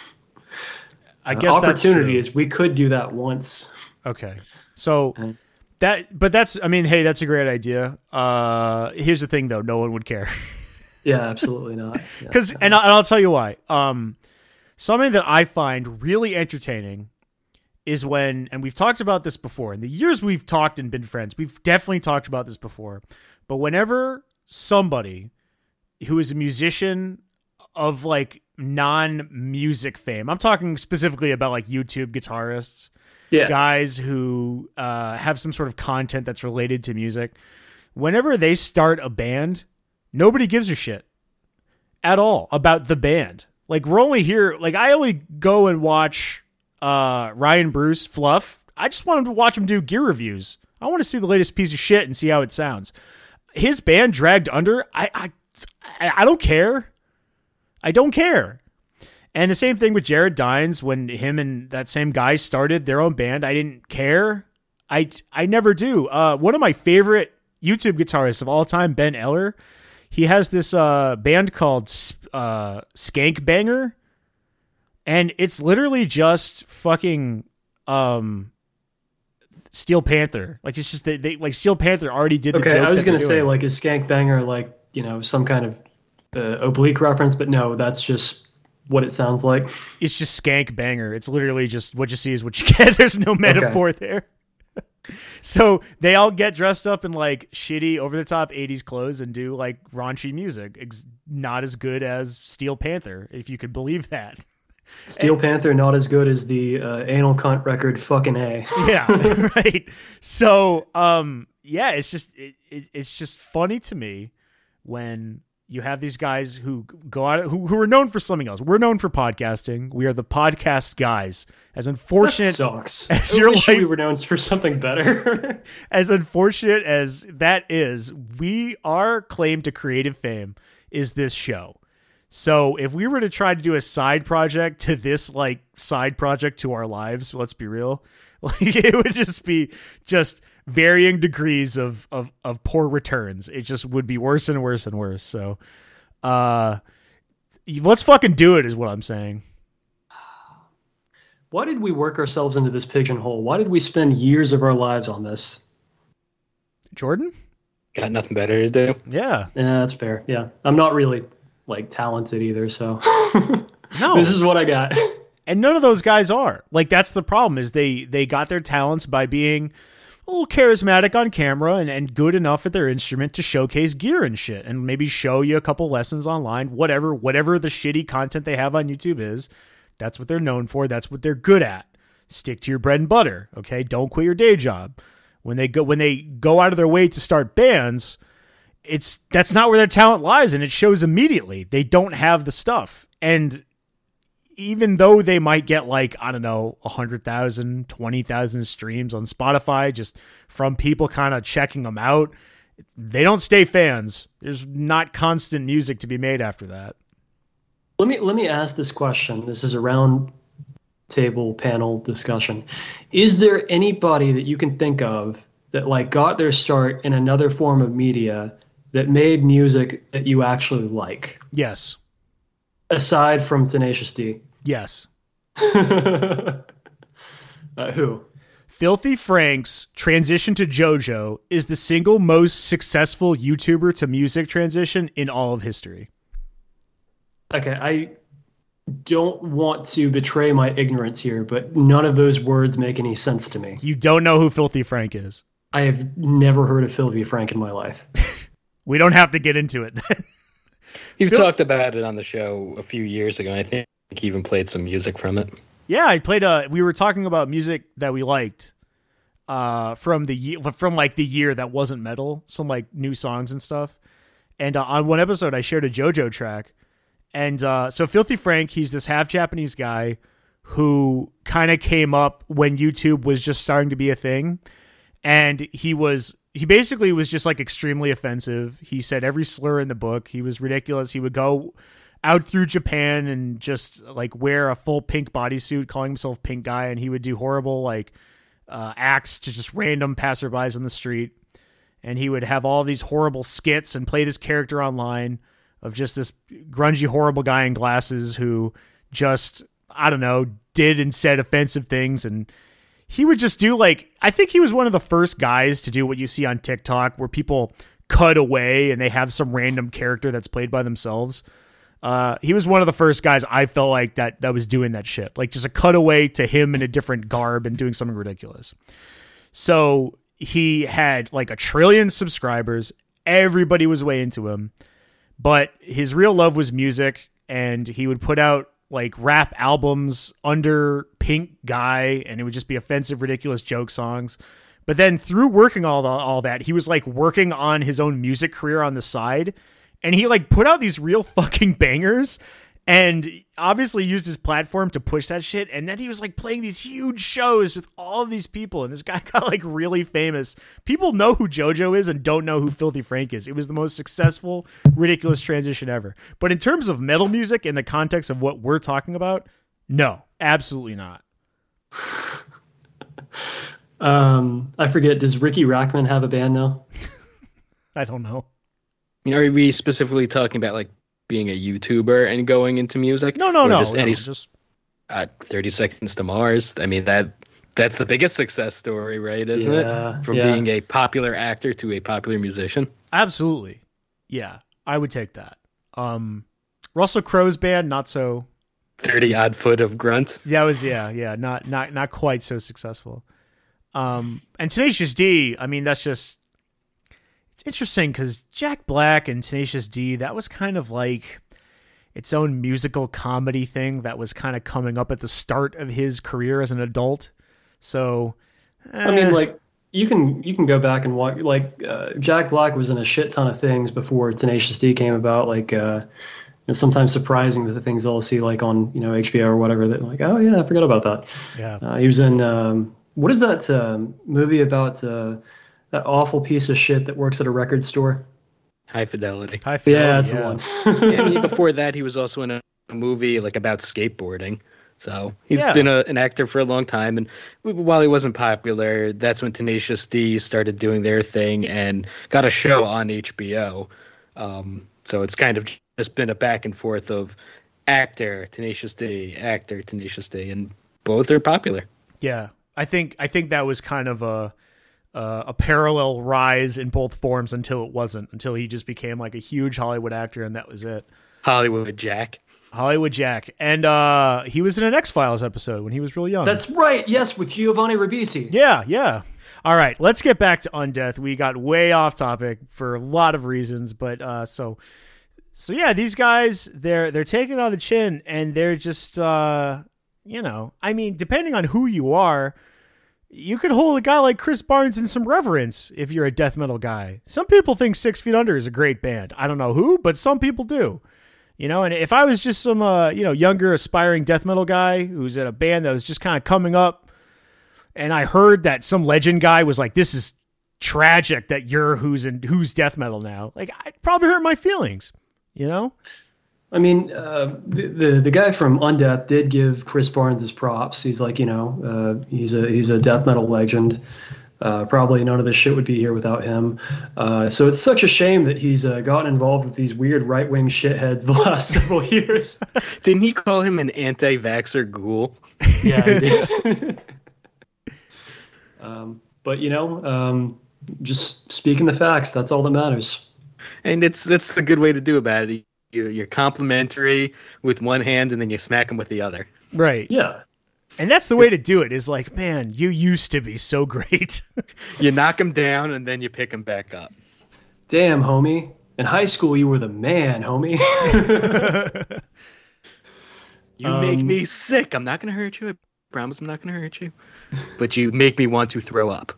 Speaker 4: I
Speaker 2: Uh,
Speaker 4: guess
Speaker 2: opportunity
Speaker 4: that's
Speaker 2: is we could do that once.
Speaker 4: true. Okay. So
Speaker 2: Uh,
Speaker 4: that, but that's, I mean, hey, that's a great idea. Uh, here's the thing though. No one would care.
Speaker 2: Yeah, absolutely not. Yeah.
Speaker 4: Cause, and, I, and I'll tell you why. Um, something that I find really entertaining is when, and we've talked about this before in the years we've talked and been friends, we've definitely talked about this before, but whenever somebody who is a musician of like non-music fame, I'm talking specifically about like YouTube guitarists,
Speaker 2: yeah.
Speaker 4: guys who uh, have some sort of content that's related to music, whenever they start a band, nobody gives a shit at all about the band. Like we're only here, like I only go and watch uh, Ryan Bruce Fluff. I just want to watch him do gear reviews. I want to see the latest piece of shit and see how it sounds. His band Dragged Under, I, I, I don't care. I don't care. And the same thing with Jared Dines when him and that same guy started their own band. I didn't care. I, I never do. Uh, one of my favorite YouTube guitarists of all time, Ben Eller, he has this uh, band called uh, Skank Banger, and it's literally just fucking um, Steel Panther. Like it's just they, they like Steel Panther already did. The
Speaker 2: Okay,
Speaker 4: joke
Speaker 2: I was
Speaker 4: that they're
Speaker 2: gonna say
Speaker 4: doing.
Speaker 2: like is Skank Banger like you know some kind of uh, oblique reference, but no, that's just what it sounds like.
Speaker 4: It's just Skank Banger. It's literally just what you see is what you get. There's no metaphor there. So they all get dressed up in like shitty over the top eighties clothes and do like raunchy music. It's not as good as Steel Panther, if you could believe that.
Speaker 2: Steel Panther not as good as the uh, anal cunt record fucking A.
Speaker 4: Yeah, right. So, um, yeah, it's just it, it, it's just funny to me when you have these guys who go out who, who are known for something else. We're known for podcasting. We are the podcast guys. As unfortunate
Speaker 2: That sucks.
Speaker 4: as
Speaker 2: I
Speaker 4: your
Speaker 2: wish
Speaker 4: life-
Speaker 2: we were known for something better.
Speaker 4: as unfortunate as that is, we our claim to creative fame is this show. So if we were to try to do a side project to this like side project to our lives, let's be real, like it would just be just varying degrees of of of poor returns. It just would be worse and worse and worse. So uh let's fucking do it is what I'm saying.
Speaker 2: Why did we work ourselves into this pigeonhole? Why did we spend years of our lives on this?
Speaker 4: Jordan?
Speaker 3: Got nothing better to do.
Speaker 4: Yeah.
Speaker 2: Yeah, that's fair. Yeah. I'm not really like talented either, so
Speaker 4: No.
Speaker 2: this is what I got.
Speaker 4: And none of those guys are. Like that's the problem is they they got their talents by being a little charismatic on camera and, and good enough at their instrument to showcase gear and shit and maybe show you a couple lessons online, whatever, whatever the shitty content they have on YouTube is. That's what they're known for. That's what they're good at. Stick to your bread and butter. Okay. Don't quit your day job. When they go, when they go out of their way to start bands, it's, that's not where their talent lies. And it shows immediately. They don't have the stuff. And even though they might get like, I don't know, one hundred thousand, twenty thousand streams on Spotify just from people kind of checking them out, they don't stay fans. There's not constant music to be made after that.
Speaker 2: Let me let me ask this question. This is a round table panel discussion. Is there anybody that you can think of that like got their start in another form of media that made music that you actually like?
Speaker 4: Yes.
Speaker 2: Aside from Tenacious D.
Speaker 4: Yes.
Speaker 2: uh, who?
Speaker 4: Filthy Frank's transition to JoJo is the single most successful YouTuber to music transition in all of history.
Speaker 2: Okay, I don't want to betray my ignorance here, but none of those words make any sense to me.
Speaker 4: You don't know who Filthy Frank is.
Speaker 2: I have never heard of Filthy Frank in my life.
Speaker 4: We don't have to get into it then.
Speaker 3: You've
Speaker 4: Phil-
Speaker 3: talked about it on the show a few years ago. And I think you even played some music from it.
Speaker 4: Yeah, I played a we were talking about music that we liked uh from the year from like the year that wasn't metal, some like new songs and stuff. And uh, on one episode I shared a JoJo track. And uh so Filthy Frank, he's this half Japanese guy who kind of came up when YouTube was just starting to be a thing. And he was he basically was just like extremely offensive. He said every slur in the book. He was ridiculous. He would go out through Japan and just like wear a full pink bodysuit, calling himself Pink Guy, and he would do horrible like uh, acts to just random passerbys on the street. And he would have all these horrible skits and play this character online of just this grungy, horrible guy in glasses who just, I don't know, did and said offensive things. And he would just do like, I think he was one of the first guys to do what you see on TikTok where people cut away and they have some random character that's played by themselves. Uh, he was one of the first guys I felt like that, that was doing that shit. Like just a cutaway to him in a different garb and doing something ridiculous. So he had like a trillion subscribers. Everybody was way into him, but his real love was music. And he would put out like rap albums under Pink Guy, and it would just be offensive, ridiculous joke songs. But then through working all the, all that, he was like working on his own music career on the side, and he like put out these real fucking bangers, and obviously used his platform to push that shit. And then he was like playing these huge shows with all of these people, and this guy got like really famous. People know who JoJo is and don't know who Filthy Frank is. It was the most successful, ridiculous transition ever. But in terms of metal music in the context of what we're talking about, no, absolutely not.
Speaker 2: um, I forget. Does Ricky Rackman have a band now?
Speaker 4: I don't know.
Speaker 3: You know, are we specifically talking about like being a YouTuber and going into music?
Speaker 4: No, no,
Speaker 3: Or
Speaker 4: no.
Speaker 3: Just
Speaker 4: no
Speaker 3: any
Speaker 4: just
Speaker 3: uh, thirty Seconds to Mars. I mean that that's the biggest success story, right? Isn't
Speaker 2: Yeah,
Speaker 3: it? From
Speaker 2: yeah.
Speaker 3: being a popular actor to a popular musician.
Speaker 4: absolutely. Yeah, I would take that. Um, Russell Crowe's band, not so.
Speaker 3: Thirty odd foot of grunt.
Speaker 4: That was yeah, yeah, not not not quite so successful. Um, and Tenacious D, I mean, that's just it's interesting because Jack Black and Tenacious D, that was kind of like its own musical comedy thing that was kind of coming up at the start of his career as an adult. So, eh,
Speaker 2: I mean, like you can you can go back and watch. Like uh, Jack Black was in a shit ton of things before Tenacious D came about. Like uh, it's sometimes surprising that the things I'll see like on you know H B O or whatever that like oh yeah I forgot about that.
Speaker 4: yeah,
Speaker 2: Uh, he was in um, what is that um, movie about uh, that awful piece of shit that works at a record store?
Speaker 3: High Fidelity.
Speaker 4: High
Speaker 2: Yeah,
Speaker 4: Fidelity,
Speaker 2: that's
Speaker 4: yeah.
Speaker 2: the one.
Speaker 3: I mean, before that, he was also in a movie like about skateboarding. So he's
Speaker 4: Yeah.
Speaker 3: been a, an actor for a long time. And while he wasn't popular, that's when Tenacious D started doing their thing and got a show on H B O. Um, so it's kind of just been a back and forth of actor, Tenacious D, actor, Tenacious D, and both are popular.
Speaker 4: Yeah, I think I think that was kind of a uh, a parallel rise in both forms until it wasn't, until he just became like a huge Hollywood actor, and that was it.
Speaker 3: Hollywood Jack.
Speaker 4: Hollywood Jack, and uh, he was in an X-Files episode when he was real young.
Speaker 2: That's right. Yes, with Giovanni Ribisi.
Speaker 4: yeah, yeah. All right, let's get back to Undeath. We got way off topic for a lot of reasons, but uh, so so yeah, these guys they're they're taking it on the chin, and they're just uh, you know, I mean, depending on who you are, you could hold a guy like Chris Barnes in some reverence if you're a death metal guy. Some people think Six Feet Under is a great band. I don't know who, but some people do. You know, and if I was just some, uh, you know, younger aspiring death metal guy who's in a band that was just kind of coming up, and I heard that some legend guy was like, "This is tragic that you're who's in who's death metal now," like I'd probably hurt my feelings. You know?
Speaker 2: I mean, uh, the, the the guy from Undeath did give Chris Barnes his props. He's like, you know, uh, he's a he's a death metal legend. Uh, probably none of this shit would be here without him. Uh, so it's such a shame that he's uh, gotten involved with these weird right-wing shitheads the last several years.
Speaker 3: Didn't he call him an anti-vaxxer ghoul?
Speaker 2: Yeah, he did. um, but, you know, um, just speaking the facts, that's all that matters.
Speaker 3: And it's that's the good way to do about it. You, you're complimentary with one hand, and then you smack him with the other.
Speaker 4: Right.
Speaker 2: Yeah.
Speaker 4: And that's the way to do it is like, man, you used to be so great.
Speaker 3: You knock him down, and then you pick him back up.
Speaker 2: Damn, homie. in high school you were the man, homie.
Speaker 3: You
Speaker 2: Um,
Speaker 3: make me sick. I'm not going to hurt you. I promise I'm not going to hurt you. But you make me want to throw up.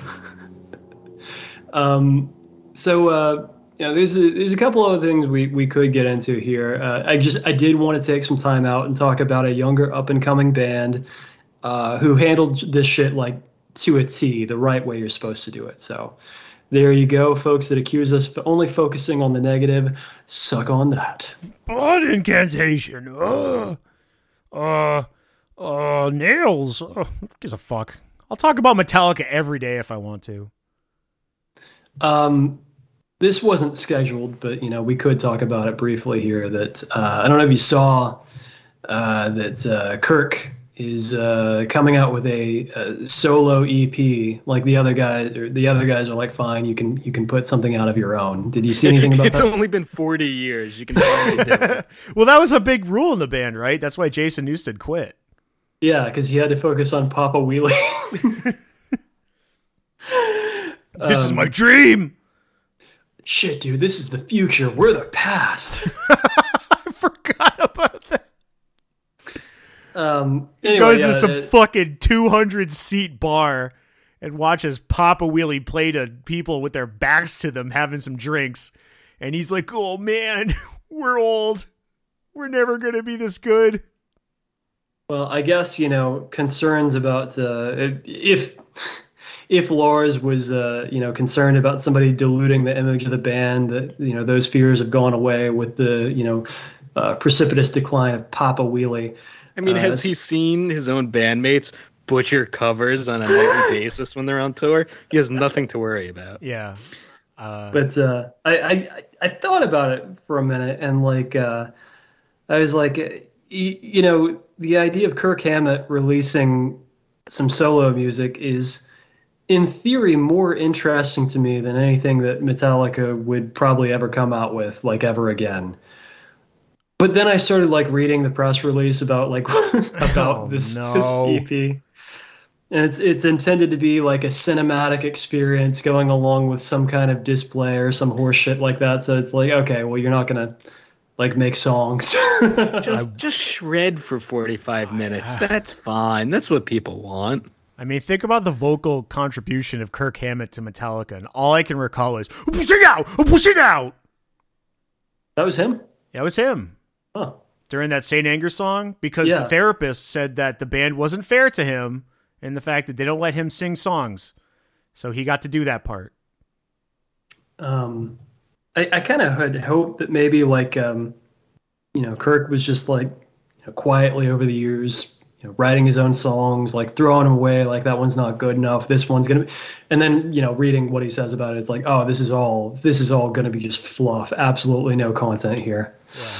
Speaker 2: Um, so, uh, you know, there's a, there's a couple other things we, we could get into here. Uh, I just I did want to take some time out and talk about a younger up and coming band uh, who handled this shit like to a T, the right way you're supposed to do it. So there you go, folks that accuse us of only focusing on the negative. Suck on that.
Speaker 4: Blood incantation. Ugh. Uh, uh, nails. Uh, who gives a fuck? I'll talk about Metallica every day if I want to.
Speaker 2: Um, this wasn't scheduled, but you know we could talk about it briefly here. That uh, I don't know if you saw uh, that uh, Kirk is uh, coming out with a, a solo E P. Like the other guys, or the other guys are like, fine, you can you can put something out of your own. Did you see anything about
Speaker 3: it's
Speaker 2: that?
Speaker 3: It's only been forty years. You can finally do it.
Speaker 4: Well, that was a big rule in the band, right? That's why Jason Newsted quit.
Speaker 2: Yeah, because he had to focus on Papa Wheelie.
Speaker 4: This
Speaker 2: Um,
Speaker 4: is my dream.
Speaker 2: Shit, dude, this is the future. We're the past.
Speaker 4: I forgot about that.
Speaker 2: Um,
Speaker 4: He
Speaker 2: anyway,
Speaker 4: goes
Speaker 2: yeah,
Speaker 4: to some
Speaker 2: it-
Speaker 4: fucking two hundred seat bar and watches Papa Wheelie play to people with their backs to them having some drinks. And he's like, oh man, we're old. We're never going to be this good.
Speaker 2: Well, I guess, you know, concerns about uh, if if Lars was, uh, you know, concerned about somebody diluting the image of the band, that, you know, those fears have gone away with the, you know, uh, precipitous decline of Papa Wheelie.
Speaker 3: I mean,
Speaker 2: Uh,
Speaker 3: has he seen his own bandmates butcher covers on a nightly basis when they're on tour? He has nothing to worry about.
Speaker 4: Yeah. Uh,
Speaker 2: But uh, I, I I thought about it for a minute, and like uh, I was like, uh, y- you know, the idea of Kirk Hammett releasing some solo music is, in theory, more interesting to me than anything that Metallica would probably ever come out with, like ever again. But then I started like reading the press release about like about
Speaker 4: Oh,
Speaker 2: this,
Speaker 4: no.
Speaker 2: this E P. And it's it's intended to be like a cinematic experience going along with some kind of display or some horse shit like that. So it's like, okay, well, you're not gonna like make songs.
Speaker 3: Just just shred for forty-five minutes. That's fine. That's what people want.
Speaker 4: I mean, think about the vocal contribution of Kirk Hammett to Metallica, and all I can recall is, push it out, push it out.
Speaker 2: That was him?
Speaker 4: That was him.
Speaker 2: Huh.
Speaker 4: During that Saint Anger song, because
Speaker 2: Yeah.
Speaker 4: the therapist said that the band wasn't fair to him in the fact that they don't let him sing songs. So he got to do that part.
Speaker 2: Um, I, I kind of had hoped that maybe like, um, you know, Kirk was just like, you know, quietly over the years, you know, writing his own songs, like throwing them away, like that one's not good enough. This one's gonna be, and then you know, reading what he says about it, it's like, oh, this is all, this is all gonna be just fluff. Absolutely no content here.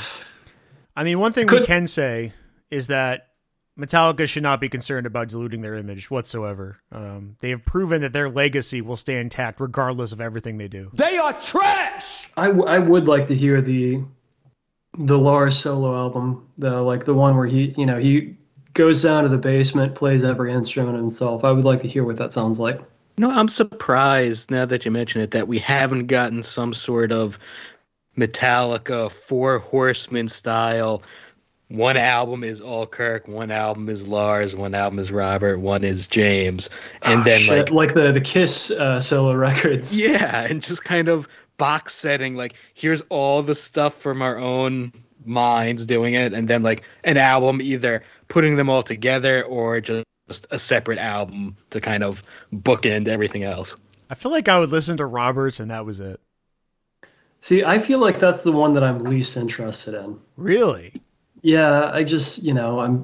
Speaker 4: I mean, one thing we
Speaker 2: Could-
Speaker 4: can say is that Metallica should not be concerned about diluting their image whatsoever. Um, they have proven that their legacy will stay intact regardless of everything they do.
Speaker 5: They are trash!
Speaker 2: I, w- I would like to hear the the Lars solo album, the like the one where he, you know, he goes down to the basement, plays every instrument himself. I would like to hear what that sounds like.
Speaker 3: No, I'm surprised now that you mention it that we haven't gotten some sort of Metallica Four Horsemen style. One album is all Kirk, one album is Lars, one album is Robert, one is James, and
Speaker 2: Ah,
Speaker 3: then
Speaker 2: shit,
Speaker 3: like
Speaker 2: like the the Kiss uh, solo records.
Speaker 3: yeah, and just kind of box setting like here's all the stuff from our own minds doing it, and then like an album either putting them all together or just a separate album to kind of bookend everything else.
Speaker 4: I feel like I would listen to Roberts and that was it.
Speaker 2: See, I feel like that's the one that I'm least interested in.
Speaker 4: Really?
Speaker 2: Yeah, I just, you know, I'm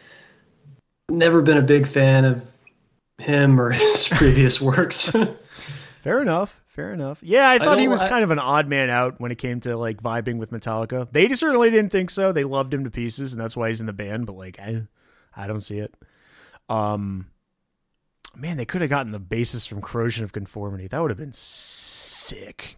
Speaker 2: never been a big fan of him or his previous works.
Speaker 4: Fair enough. Fair enough. Yeah, I thought he
Speaker 2: don't-
Speaker 4: was
Speaker 2: I-
Speaker 4: kind of an odd man out when it came to like vibing with Metallica. They certainly didn't think so. They loved him to pieces, and that's why he's in the band. But like, I, I don't see it. Um, man, they could have gotten the bassist from Corrosion of Conformity. That would have been sick.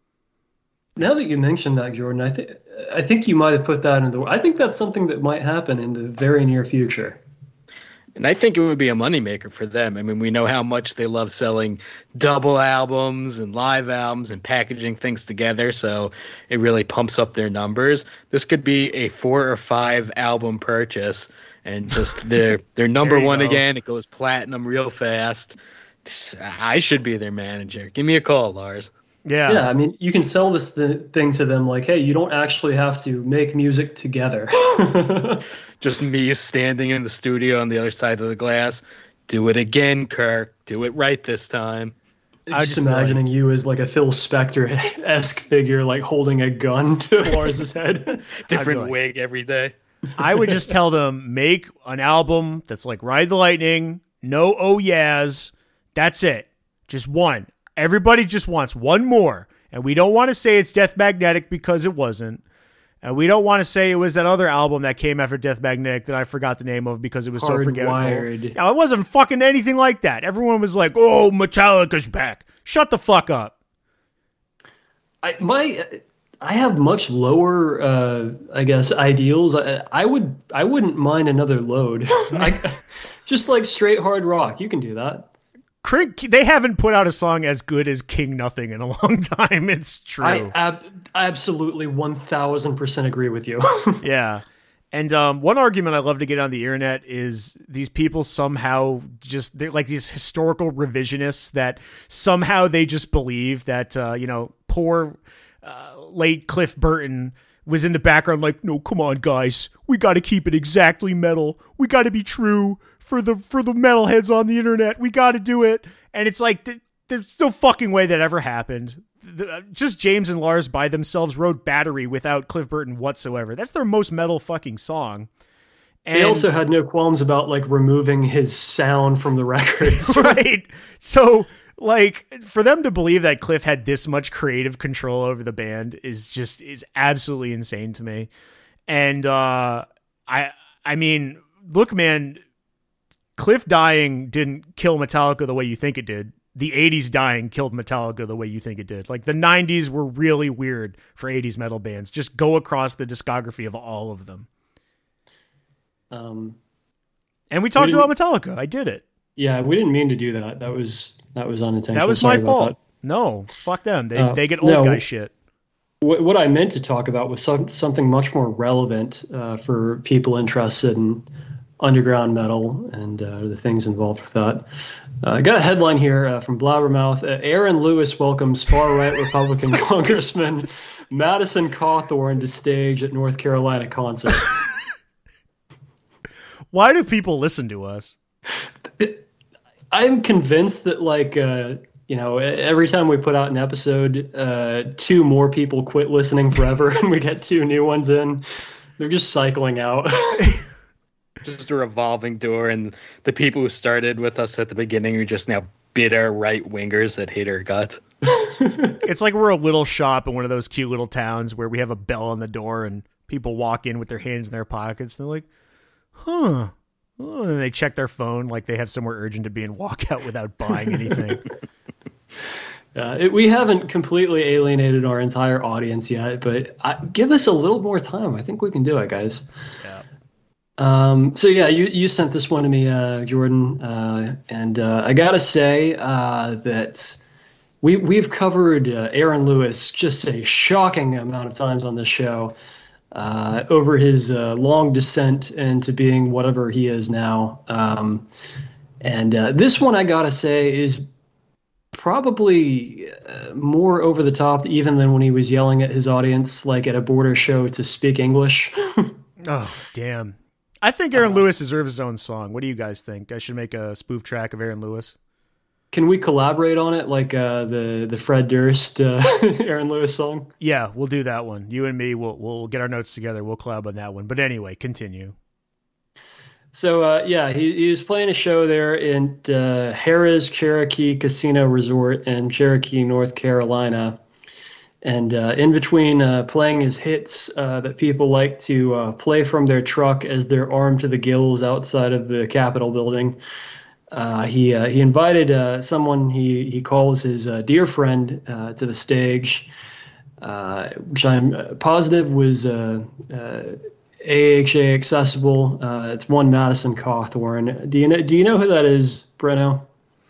Speaker 2: Now that you mentioned that, Jordan, I think I think you might have put that in the. I think that's something that might happen in the very near future.
Speaker 3: And I think it would be a moneymaker for them. I mean, we know how much they love selling double albums and live albums and packaging things together, so it really pumps up their numbers. This could be a four or five album purchase, and just their their number one go. Again. It goes platinum real fast. I should be their manager. Give me a call, Lars.
Speaker 2: Yeah. Yeah, I mean, you can sell this th- thing to them like, hey, you don't actually have to make music together.
Speaker 3: Just me standing in the studio on the other side of the glass. Do it again, Kirk. Do it right this time.
Speaker 2: I'm just imagining like, you as like a Phil Spector-esque figure, like holding a gun to Lars's head.
Speaker 3: Different like, wig every day.
Speaker 4: I would just tell them, make an album that's like Ride the Lightning, no oh yeahs. That's it. Just one. Everybody just wants one more. And we don't want to say it's Death Magnetic because it wasn't. And we don't want to say it was that other album that came after Death Magnetic that I forgot the name of because it was so forgettable. Now, it wasn't fucking anything like that. Everyone was like, oh, Metallica's back. Shut the fuck up.
Speaker 2: I my I have much lower, uh, I guess, ideals. I, I, would, I wouldn't mind another Load. I, just like straight hard rock. You can do that.
Speaker 4: They haven't put out a song as good as King Nothing in a long time. It's true.
Speaker 2: I ab- absolutely one thousand percent agree with you.
Speaker 4: Yeah. And um, one argument I love to get on the internet is these people somehow just, they're like these historical revisionists that somehow they just believe that, uh, you know, poor uh, late Cliff Burton was in the background like, no, come on, guys. We got to keep it exactly metal. We got to be true. For the for the metalheads on the internet, we got to do it. And it's like, th- there's no fucking way that ever happened. The, just James and Lars by themselves wrote Battery without Cliff Burton whatsoever. That's their most metal fucking song.
Speaker 2: And they also had no qualms about like removing his sound from the records.
Speaker 4: Right. So like for them to believe that Cliff had this much creative control over the band is just, is absolutely insane to me. And uh, I, I mean, look, man, Cliff dying didn't kill Metallica the way you think it did. The eighties dying killed Metallica the way you think it did. Like the nineties were really weird for eighties metal bands. Just go across the discography of all of them.
Speaker 2: Um,
Speaker 4: and we talked we about Metallica. I did it.
Speaker 2: Yeah, we didn't mean to do that. That was that was unintentional.
Speaker 4: That was
Speaker 2: Sorry
Speaker 4: my fault.
Speaker 2: That.
Speaker 4: No, fuck them. They
Speaker 2: uh,
Speaker 4: they get old
Speaker 2: no,
Speaker 4: guy shit.
Speaker 2: What, what I meant to talk about was some, something much more relevant uh, for people interested in underground metal and uh, the things involved with that. Uh, I got a headline here uh, from Blabbermouth. Uh, Aaron Lewis welcomes far-right Republican Congressman Madison Cawthorn to stage at North Carolina concert.
Speaker 4: Why do people listen to us?
Speaker 2: I'm convinced that, like, uh, you know, every time we put out an episode, uh, two more people quit listening forever, and we get two new ones in. They're just cycling out.
Speaker 3: Just a revolving door, and the people who started with us at the beginning are just now bitter right-wingers that hate our guts.
Speaker 4: It's like we're a little shop in one of those cute little towns where we have a bell on the door and people walk in with their hands in their pockets. And they're like, huh. Oh, and then they check their phone like they have somewhere urgent to be and walk out without buying anything.
Speaker 2: Uh, it, we haven't completely alienated our entire audience yet, but I, give us a little more time. I think we can do it, guys.
Speaker 4: Yeah.
Speaker 2: Um, so yeah, you, you sent this one to me, uh, Jordan, uh, and uh, I gotta say uh, that we we've covered uh, Aaron Lewis just a shocking amount of times on this show uh, over his uh, long descent into being whatever he is now, um, and uh, this one I gotta say is probably uh, more over the top even than when he was yelling at his audience like at a border show to speak English.
Speaker 4: Oh damn. I think Aaron uh, Lewis deserves his own song. What do you guys think? I should make a spoof track of Aaron Lewis.
Speaker 2: Can we collaborate on it, like uh, the the Fred Durst uh, Aaron Lewis song?
Speaker 4: Yeah, we'll do that one. You and me, we'll we'll get our notes together. We'll collab on that one. But anyway, continue.
Speaker 2: So uh, yeah, he, he was playing a show there in uh, Harrah's Cherokee Casino Resort in Cherokee, North Carolina. And uh, in between uh, playing his hits uh, that people like to uh, play from their truck as they're armed to the gills outside of the Capitol building, uh, he uh, he invited uh, someone he, he calls his uh, dear friend uh, to the stage, uh, which I'm positive was uh, uh, A H A accessible. Uh, it's one Madison Cawthorn. Do you know? Do you know who that is, Breno?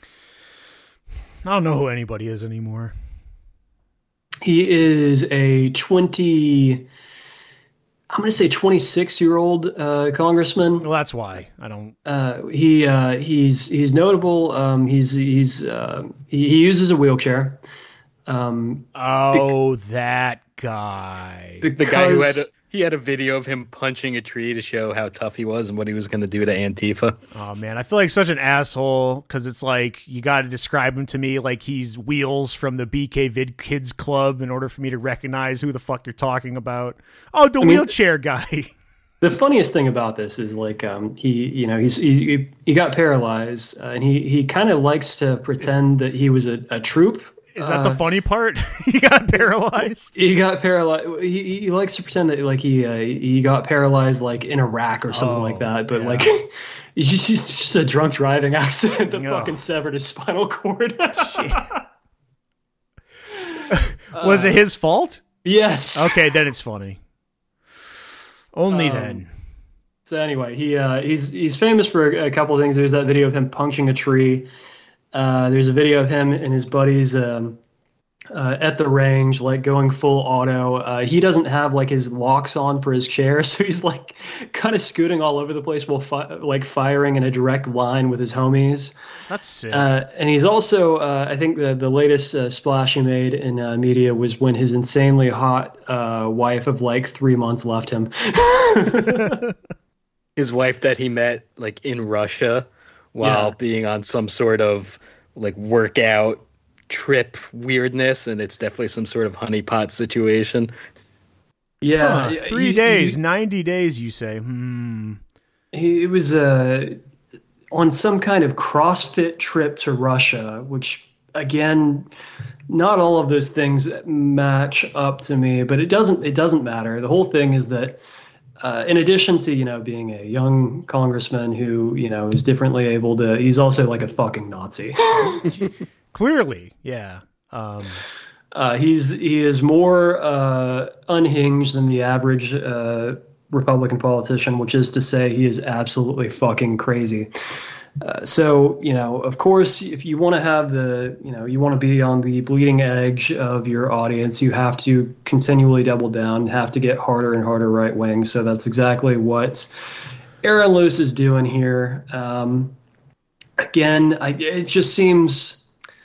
Speaker 4: I don't know who anybody is anymore.
Speaker 2: He is a twenty. I'm going to say twenty-six year old uh, congressman.
Speaker 4: Well, that's why I don't.
Speaker 2: Uh, he uh, he's he's notable. Um, he's he's uh, he, he uses a wheelchair. Um,
Speaker 4: oh, bec- that guy.
Speaker 3: The guy who had a, he had a video of him punching a tree to show how tough he was and what he was going to do to Antifa.
Speaker 4: Oh man, I feel like such an asshole because it's like you got to describe him to me like he's Wheels from the B K Vid Kids Club in order for me to recognize who the fuck you're talking about. Oh, the I wheelchair mean, guy.
Speaker 2: The funniest thing about this is like um, he, you know, he's he he got paralyzed uh, and he he kind of likes to pretend that he was a, a troop.
Speaker 4: Is that uh, the funny part? He got paralyzed.
Speaker 2: He got paralyzed. He, he likes to pretend that like he uh, he got paralyzed like in Iraq or something oh, like that. But yeah. like he's just, he's just a drunk driving accident that oh. fucking severed his spinal cord.
Speaker 4: Was it his fault?
Speaker 2: Yes.
Speaker 4: Okay, then it's funny. Only um, then.
Speaker 2: So anyway, he uh, he's he's famous for a, a couple of things. There's that video of him punching a tree. Uh, there's a video of him and his buddies um, uh, at the range, like going full auto. Uh, he doesn't have like his locks on for his chair, so he's like kind of scooting all over the place while fi- like firing in a direct line with his homies.
Speaker 4: That's sick.
Speaker 2: Uh, and he's also, uh, I think the the latest uh, splash he made in uh, media was when his insanely hot uh, wife of like three months left him.
Speaker 3: His wife that he met like in Russia. While yeah. being on some sort of like workout trip weirdness, and it's definitely some sort of honeypot situation.
Speaker 2: Yeah,
Speaker 4: huh, three he, days, he, ninety days. You say? Hmm.
Speaker 2: He it was uh, on some kind of CrossFit trip to Russia, which again, not all of those things match up to me, but it doesn't. It doesn't matter. The whole thing is that. Uh, in addition to, you know, being a young congressman who, you know, is differently able to, he's also like a fucking Nazi.
Speaker 4: Clearly, yeah. Um,
Speaker 2: uh, he's he is more uh, unhinged than the average uh, Republican politician, which is to say he is absolutely fucking crazy. Uh, so, you know, of course, if you want to have the, you know, you want to be on the bleeding edge of your audience, you have to continually double down, have to get harder and harder right wing. So that's exactly what Aaron Luce is doing here. Um, again, I, it just seems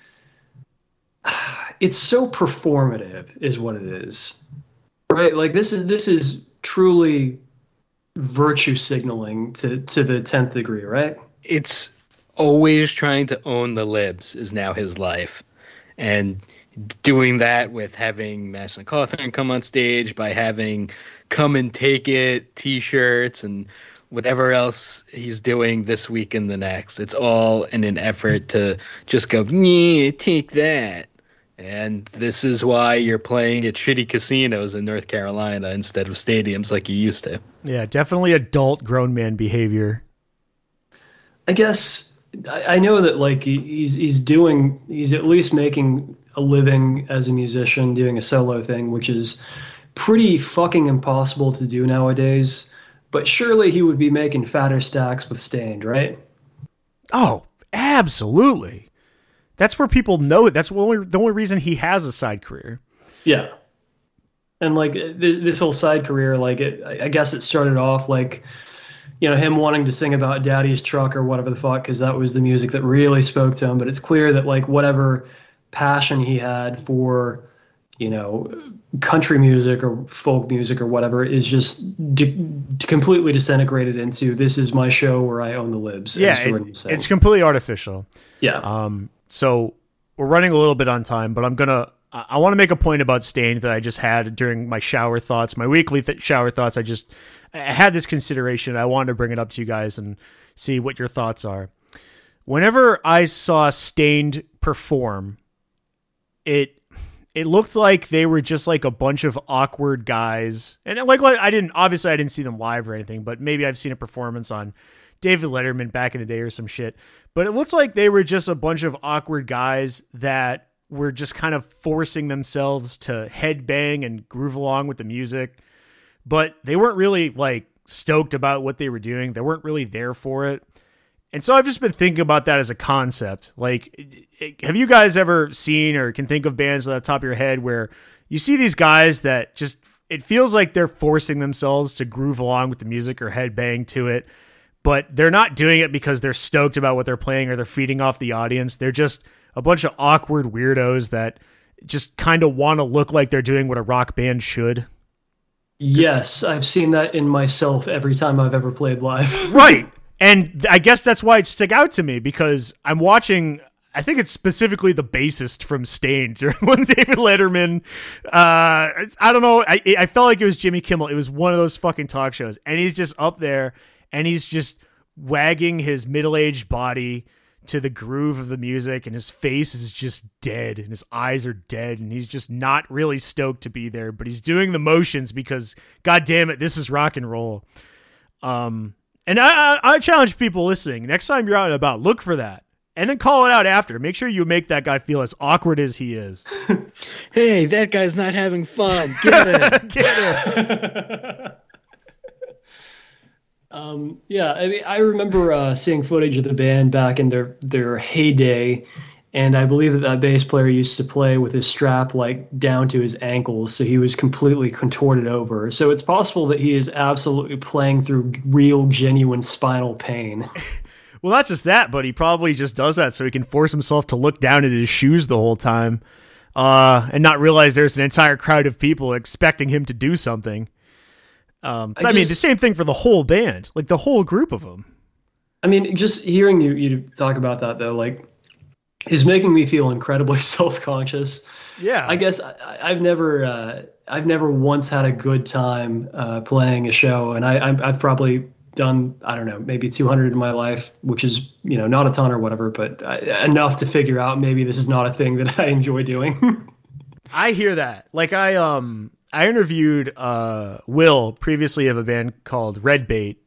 Speaker 2: it's so performative is what it is, right? Like this is this is truly virtue signaling to, to the tenth degree, right?
Speaker 3: It's always trying to own the libs is now his life. And doing that with having Madison Cawthorn come on stage, by having come and take it t-shirts and whatever else he's doing this week and the next. It's all in an effort to just go, yeah, take that. And this is why you're playing at shitty casinos in North Carolina instead of stadiums like you used to.
Speaker 4: Yeah, definitely adult grown man behavior.
Speaker 2: I guess I know that like he's he's doing he's at least making a living as a musician doing a solo thing, which is pretty fucking impossible to do nowadays. But surely he would be making fatter stacks with Stained, right?
Speaker 4: Oh, absolutely. That's where people know it. That's the only the only reason he has a side career.
Speaker 2: Yeah, and like th- this whole side career, like it, I guess it started off like. You know, him wanting to sing about Daddy's truck or whatever the fuck, because that was the music that really spoke to him. But it's clear that like whatever passion he had for, you know, country music or folk music or whatever is just de- completely disintegrated into this is my show where I own the libs.
Speaker 4: Yeah, it, it's completely artificial.
Speaker 2: Yeah.
Speaker 4: Um. So we're running a little bit on time, but I'm gonna. I want to make a point about Stained that I just had during my shower thoughts, my weekly th- shower thoughts. I just I had this consideration. I wanted to bring it up to you guys and see what your thoughts are. Whenever I saw Stained perform, it it looked like they were just like a bunch of awkward guys. And like, like I didn't obviously I didn't see them live or anything, but maybe I've seen a performance on David Letterman back in the day or some shit. But it looks like they were just a bunch of awkward guys that were just kind of forcing themselves to headbang and groove along with the music, but they weren't really like stoked about what they were doing. They weren't really there for it. And so I've just been thinking about that as a concept. Like, have you guys ever seen or can think of bands at the top of your head where you see these guys that just, it feels like they're forcing themselves to groove along with the music or headbang to it, but they're not doing it because they're stoked about what they're playing or they're feeding off the audience. They're just a bunch of awkward weirdos that just kind of want to look like they're doing what a rock band should.
Speaker 2: Yes, I've seen that in myself every time I've ever played live.
Speaker 4: Right. And I guess that's why it stuck out to me, because I'm watching, I think it's specifically the bassist from Stained during when David Letterman, uh, I don't know, I, I felt like it was Jimmy Kimmel. It was one of those fucking talk shows. And he's just up there and he's just wagging his middle-aged body to the groove of the music, and his face is just dead and his eyes are dead and he's just not really stoked to be there, but he's doing the motions because, God damn it, this is rock and roll. Um, And I, I, I challenge people listening, next time you're out and about, look for that. And then call it out after. Make sure you make that guy feel as awkward as he is.
Speaker 3: Hey, that guy's not having fun. Get him.
Speaker 4: Get him.
Speaker 2: um, yeah, I mean, I remember uh, seeing footage of the band back in their, their heyday, and I believe that that bass player used to play with his strap like down to his ankles, so he was completely contorted over. So it's possible that he is absolutely playing through real, genuine spinal pain.
Speaker 4: Well, not just that, but he probably just does that so he can force himself to look down at his shoes the whole time, uh, and not realize there's an entire crowd of people expecting him to do something. Um, I, I just, mean, the same thing for the whole band, like the whole group of them.
Speaker 2: I mean, just hearing you, you talk about that, though, like, is making me feel incredibly self-conscious.
Speaker 4: Yeah,
Speaker 2: I guess I, I've never, uh, I've never once had a good time uh, playing a show, and I, I'm, I've probably done, I don't know, maybe two hundred in my life, which is, you know, not a ton or whatever, but uh, enough to figure out maybe this is not a thing that I enjoy doing.
Speaker 4: I hear that. Like I, um, I interviewed uh, Will previously of a band called Red Bait,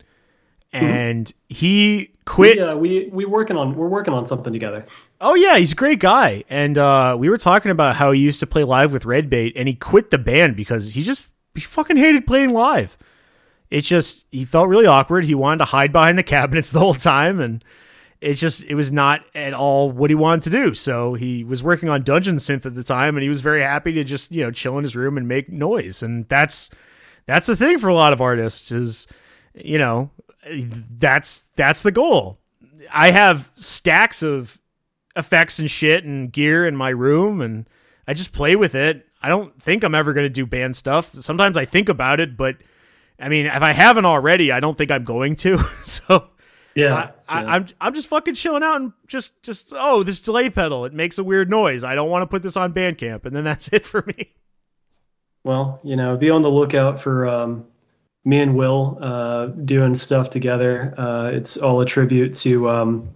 Speaker 4: and mm-hmm. he quit.
Speaker 2: Yeah, we we working on we're working on something together.
Speaker 4: Oh yeah, he's a great guy, and uh, we were talking about how he used to play live with Red Bait, and he quit the band because he just he fucking hated playing live. It's just he felt really awkward. He wanted to hide behind the cabinets the whole time, and it just it was not at all what he wanted to do. So he was working on Dungeon Synth at the time, and he was very happy to just you know chill in his room and make noise. And that's that's the thing for a lot of artists is you know that's that's the goal. I have stacks of effects and shit and gear in my room, and I just play with it. I don't think I'm ever going to do band stuff. Sometimes I think about it, but I mean, if I haven't already, I don't think I'm going to. So
Speaker 2: yeah,
Speaker 4: I,
Speaker 2: yeah.
Speaker 4: I, I'm I'm just fucking chilling out and just just oh, this delay pedal, it makes a weird noise. I don't want to put this on Bandcamp, and then that's it for me.
Speaker 2: Well, you know, be on the lookout for um, me and Will uh, doing stuff together. Uh, it's all a tribute to um,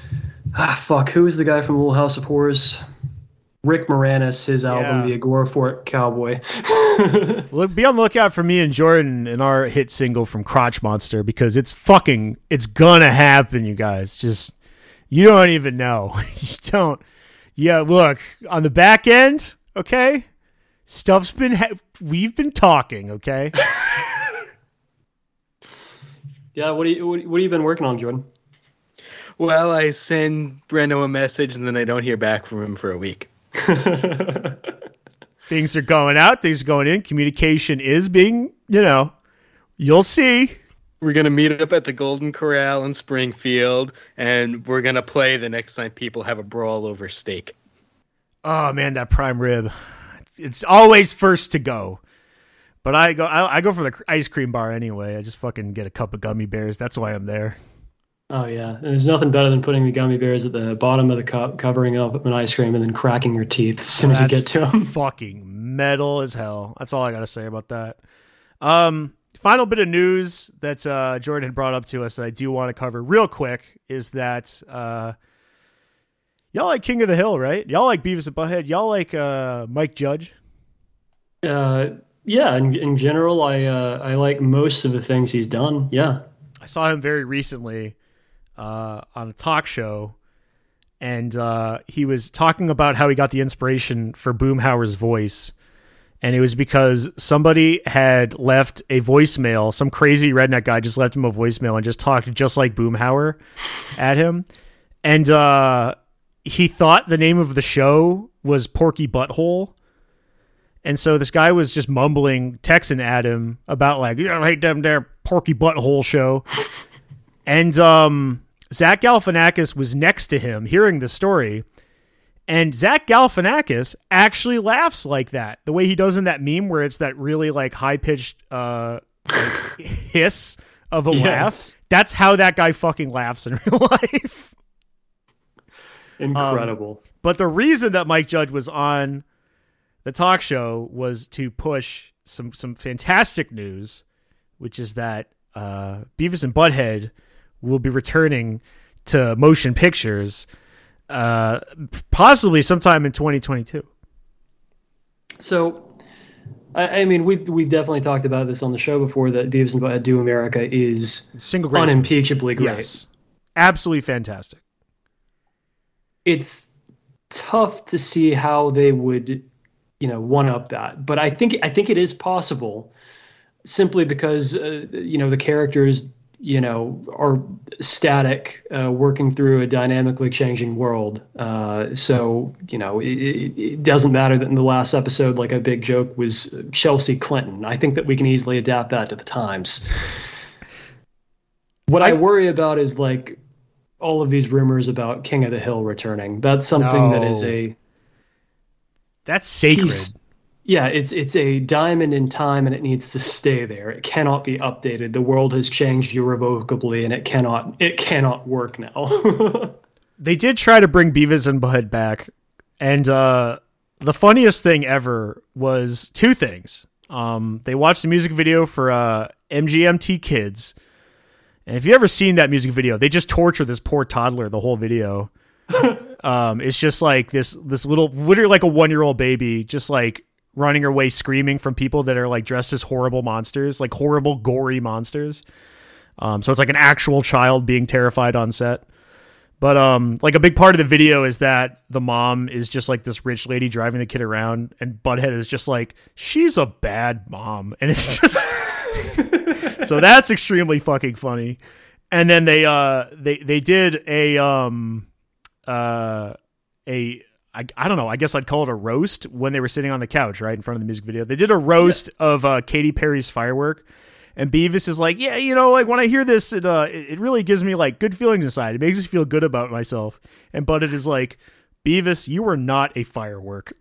Speaker 2: ah fuck, who is the guy from Little House of Horrors? Rick Moranis, his album,
Speaker 4: Yeah.
Speaker 2: The Agoraphobic Cowboy.
Speaker 4: Look, be on the lookout for me and Jordan and our hit single from Crotch Monster, because it's fucking, it's gonna happen, you guys. Just, you don't even know. You don't. Yeah, look, on the back end, okay, stuff's been, ha- we've been talking, okay?
Speaker 2: Yeah, what do you what, what have you been working on, Jordan?
Speaker 3: Well, I send Breno a message and then I don't hear back from him for a week.
Speaker 4: Things are going out, things are going in, communication is being, you know, you'll see.
Speaker 3: We're going to meet up at the Golden Corral in Springfield, and we're going to play the next time people have a brawl over steak.
Speaker 4: Oh man, that prime rib. It's always first to go. But I go I, I go for the ice cream bar anyway. I just fucking get a cup of gummy bears. That's why I'm there.
Speaker 2: Oh yeah, and there's nothing better than putting the gummy bears at the bottom of the cup, covering up an ice cream, and then cracking your teeth as soon as you get to them.
Speaker 4: Fucking metal as hell. That's all I gotta say about that. Um, final bit of news that uh, Jordan had brought up to us that I do want to cover real quick is that uh, y'all like King of the Hill, right? Y'all like Beavis and Butthead. Y'all like uh, Mike Judge.
Speaker 2: Uh, yeah, in, in general, I uh, I like most of the things he's done. Yeah,
Speaker 4: I saw him very recently. Uh, on a talk show, and uh, he was talking about how he got the inspiration for Boomhauer's voice, And it was because somebody had left a voicemail. Some crazy redneck guy just left him a voicemail and just talked just like Boomhauer at him. And uh, he thought the name of the show was Porky Butthole. And so this guy was just mumbling, texting at him about like, you know, hate them there Porky Butthole show. And um, Zach Galifianakis was next to him hearing the story. And Zach Galifianakis actually laughs like that. The way he does in that meme where it's that really like high-pitched uh, like, hiss of a
Speaker 2: Yes.
Speaker 4: laugh. That's how that guy fucking laughs in real life.
Speaker 2: Incredible.
Speaker 4: Um, but the reason that Mike Judge was on the talk show was to push some some fantastic news, which is that uh, Beavis and Butthead will be returning to motion pictures uh, possibly sometime in twenty twenty-two.
Speaker 2: So, I, I mean, we've we've definitely talked about this on the show before. That Beavis and Butthead Do America is
Speaker 4: Single greatest
Speaker 2: unimpeachably great.
Speaker 4: Yes. Absolutely fantastic.
Speaker 2: It's tough to see how they would, you know, one up that, but I think I think it is possible, simply because uh, you know the characters, you know, are static, uh, working through a dynamically changing world. Uh, so you know, it, it doesn't matter that in the last episode, like a big joke was Chelsea Clinton. I think that we can easily adapt that to the times. What I, I worry about is like all of these rumors about King of the Hill returning. That's something
Speaker 4: No.
Speaker 2: that is a
Speaker 4: That's sacred.
Speaker 2: piece. Yeah, it's it's a diamond in time, and it needs to stay there. It cannot be updated. The world has changed irrevocably, and it cannot it cannot work now.
Speaker 4: They did try to bring Beavis and Butthead back, and uh, the funniest thing ever was two things. Um, they watched the music video for uh, M G M T Kids, and if you ever seen that music video, they just torture this poor toddler the whole video. um, it's just like this this little, literally like a one year old baby, just like running away screaming from people that are like dressed as horrible monsters, like horrible gory monsters. Um, so it's like an actual child being terrified on set. But um, like a big part of the video is that the mom is just like this rich lady driving the kid around, and Butthead is just like, she's a bad mom. And it's just, so that's extremely fucking funny. And then they, uh, they, they did a, um, uh, a, I, I don't know, I guess I'd call it a roast when they were sitting on the couch, right in front of the music video. They did a roast yeah. of uh, Katy Perry's Firework. And Beavis is like, yeah, you know, like when I hear this, it uh, it really gives me like good feelings inside. It makes me feel good about myself. And Butthead is like, Beavis, you are not a firework.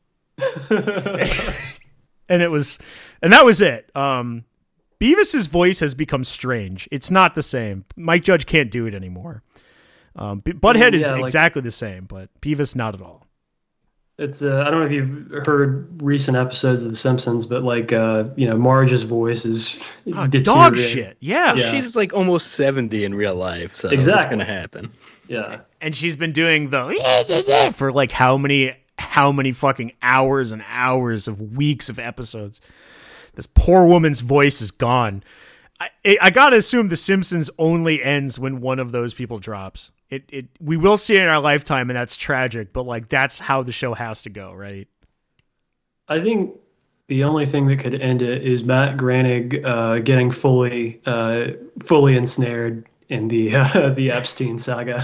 Speaker 4: And it was, and that was it. Um, Beavis's voice has become strange. It's not the same. Mike Judge can't do it anymore. Um, Butthead is yeah, like, exactly the same, but Beavis not at all.
Speaker 2: It's uh, I don't know if you've heard recent episodes of The Simpsons, but like uh, you know, Marge's voice is
Speaker 4: oh, dog shit. Yeah.
Speaker 3: yeah, she's like almost seventy in real life, so
Speaker 2: exactly.
Speaker 3: That's gonna happen.
Speaker 2: Yeah,
Speaker 4: and she's been doing the for like how many how many fucking hours and hours of weeks of episodes. This poor woman's voice is gone. I I gotta assume The Simpsons only ends when one of those people drops. It it we will see it in our lifetime, and that's tragic. But like that's how the show has to go, right?
Speaker 2: I think the only thing that could end it is Matt Groening uh, getting fully uh, fully ensnared in the uh, the Epstein saga.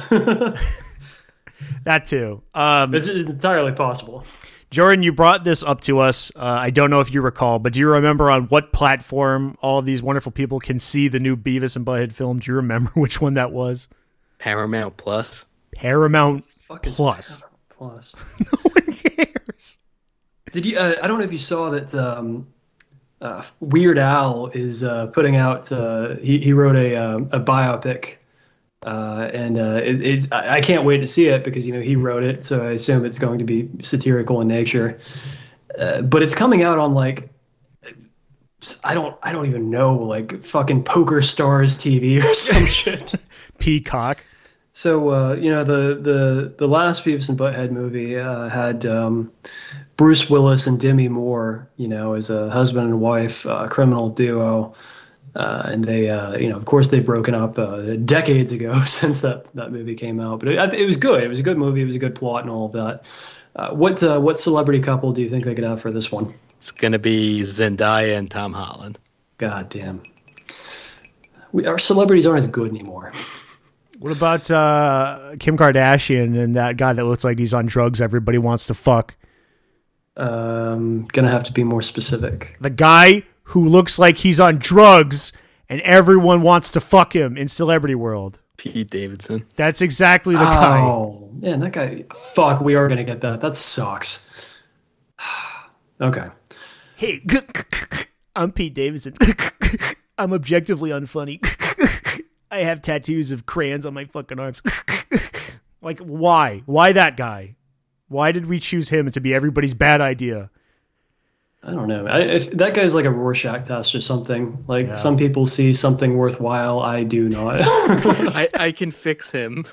Speaker 4: That too. Um,
Speaker 2: it's, it's entirely possible.
Speaker 4: Jordan, you brought this up to us. Uh, I don't know if you recall, but do you remember on what platform all of these wonderful people can see the new Beavis and Butthead film? Do you remember which one that was?
Speaker 3: Paramount Plus.
Speaker 4: Paramount
Speaker 2: Fuck is
Speaker 4: Plus.
Speaker 2: Paramount Plus.
Speaker 4: No one cares.
Speaker 2: Did you? Uh, I don't know if you saw that. Um, uh, Weird Al is uh, putting out. Uh, he he wrote a uh, a biopic, uh, and uh, it, it's. I, I can't wait to see it because you know he wrote it, so I assume it's going to be satirical in nature. Uh, but it's coming out on like. I don't. I don't even know. Like fucking Poker Stars T V or some shit.
Speaker 4: Peacock.
Speaker 2: So uh, you know the the the last Beavis and Butthead movie uh, had um, Bruce Willis and Demi Moore, you know, as a husband and wife uh, criminal duo, uh, and they, uh, you know, of course they've broken up uh, decades ago since that that movie came out. But it, it was good. It was a good movie. It was a good plot and all of that. Uh, what uh, what celebrity couple do you think they could have for this one?
Speaker 3: It's gonna be Zendaya and Tom Holland.
Speaker 2: God damn. We, our celebrities aren't as good anymore.
Speaker 4: What about uh, Kim Kardashian and that guy that looks like he's on drugs everybody wants to fuck?
Speaker 2: Um, gonna have to be more specific.
Speaker 4: The guy who looks like he's on drugs and everyone wants to fuck him in celebrity world.
Speaker 3: Pete Davidson.
Speaker 4: That's exactly the guy.
Speaker 2: Oh, man, that guy. Fuck, we are gonna get that. That sucks. Okay.
Speaker 4: Hey, I'm Pete Davidson. I'm objectively unfunny. I have tattoos of crayons on my fucking arms. Like, why? Why that guy? Why did we choose him to be everybody's bad idea?
Speaker 2: I don't know. I, if that guy's like a Rorschach test or something. Like
Speaker 4: Yeah.
Speaker 2: some people see something worthwhile. I do not.
Speaker 3: I, I can fix him.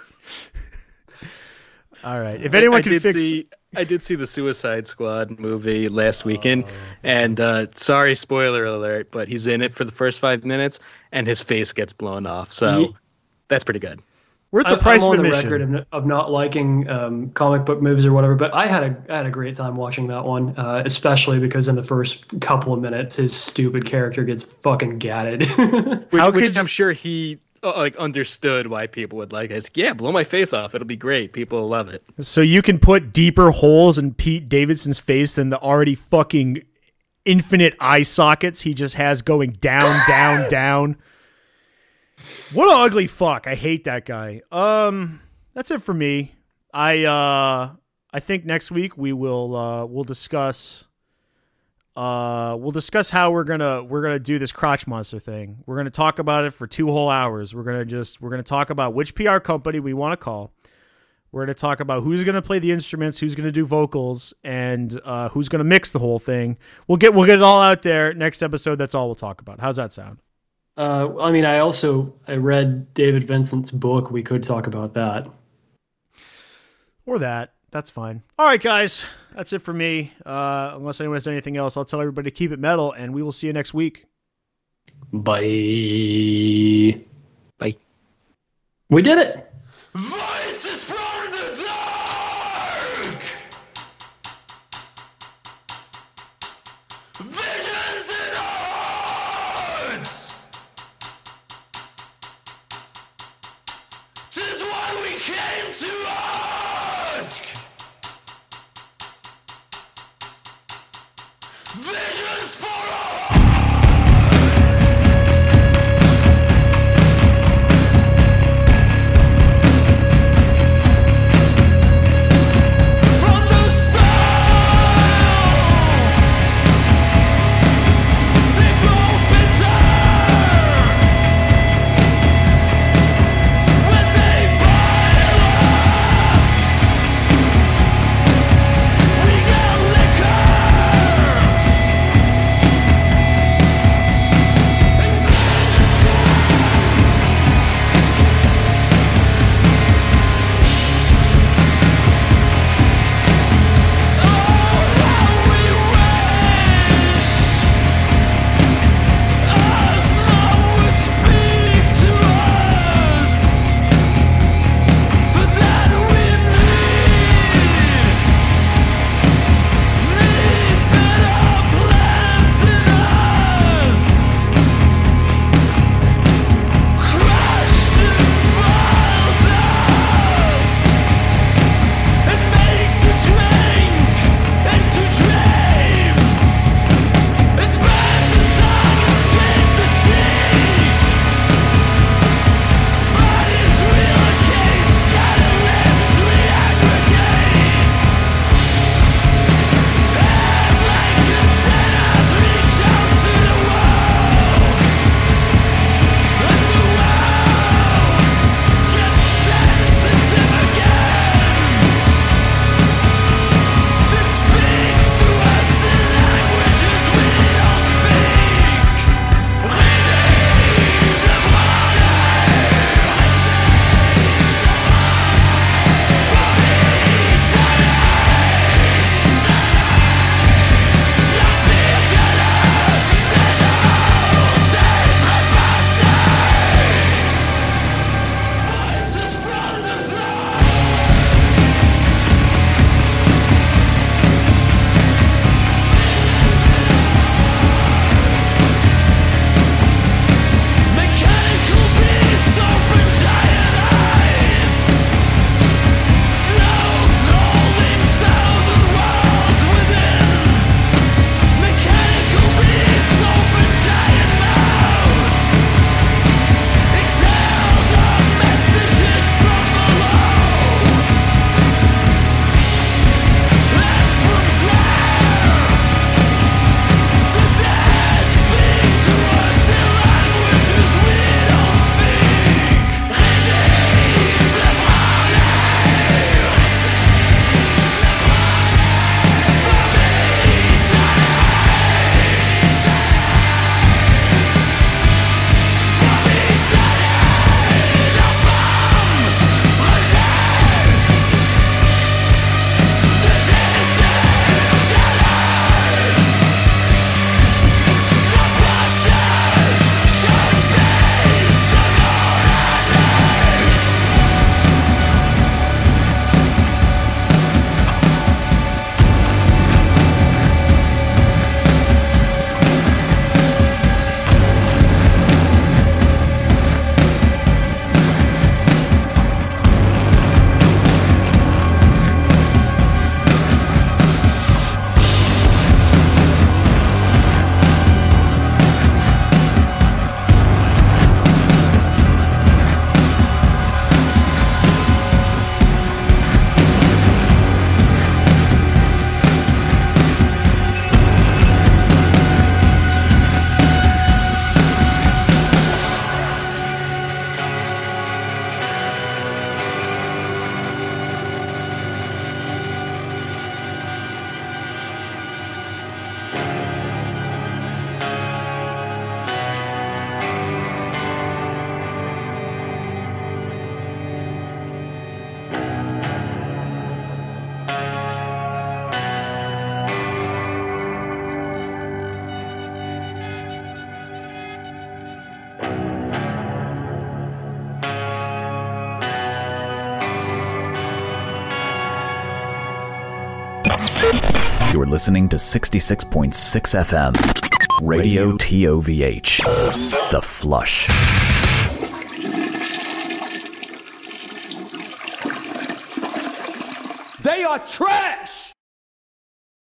Speaker 4: All right. If anyone
Speaker 3: I
Speaker 4: can
Speaker 3: did
Speaker 4: fix...
Speaker 3: see I did see the Suicide Squad movie last weekend,
Speaker 4: Oh.
Speaker 3: and uh, sorry, spoiler alert, but he's in it for the first five minutes, and his face gets blown off. So
Speaker 2: Ye-
Speaker 3: that's pretty good.
Speaker 4: Worth the
Speaker 2: I'm,
Speaker 4: price
Speaker 2: I'm
Speaker 4: of
Speaker 2: on the
Speaker 4: admission.
Speaker 2: record of, of not liking um, comic book movies or whatever, but I had a I had a great time watching that one, uh, especially because in the first couple of minutes, his stupid character gets fucking gatted.
Speaker 3: Which,
Speaker 4: How
Speaker 3: which
Speaker 4: could
Speaker 3: I'm sure he uh, like understood why people would like it. It's, yeah, blow my face off. It'll be great. People will love it.
Speaker 4: So you can put deeper holes in Pete Davidson's face than the already fucking infinite eye sockets he just has going down, down, down. What an ugly fuck. I hate that guy. Um, that's it for me. I uh, I think next week we will uh, we'll discuss uh, we'll discuss how we're gonna we're gonna do this crotch monster thing. We're gonna talk about it for two whole hours. We're gonna just we're gonna talk about which P R company we want to call. We're going to talk about who's going to play the instruments, who's going to do vocals, and uh, who's going to mix the whole thing. We'll get we'll get it all out there next episode. That's all we'll talk about. How's that sound?
Speaker 2: uh, I mean, I also I read David Vincent's book. We could talk about that.
Speaker 4: Or that. That's fine. All right, guys. That's it for me. Uh, unless anyone has anything else, I'll tell everybody to keep it metal, and we will see you next week.
Speaker 2: Bye.
Speaker 3: Bye.
Speaker 2: We did it.
Speaker 1: Voices from the dark! Visions in our hearts! 'Tis what we came to ask! Visions for our hearts! You're listening to sixty-six point six F M, Radio T O V H, The Flush.
Speaker 5: They are trash!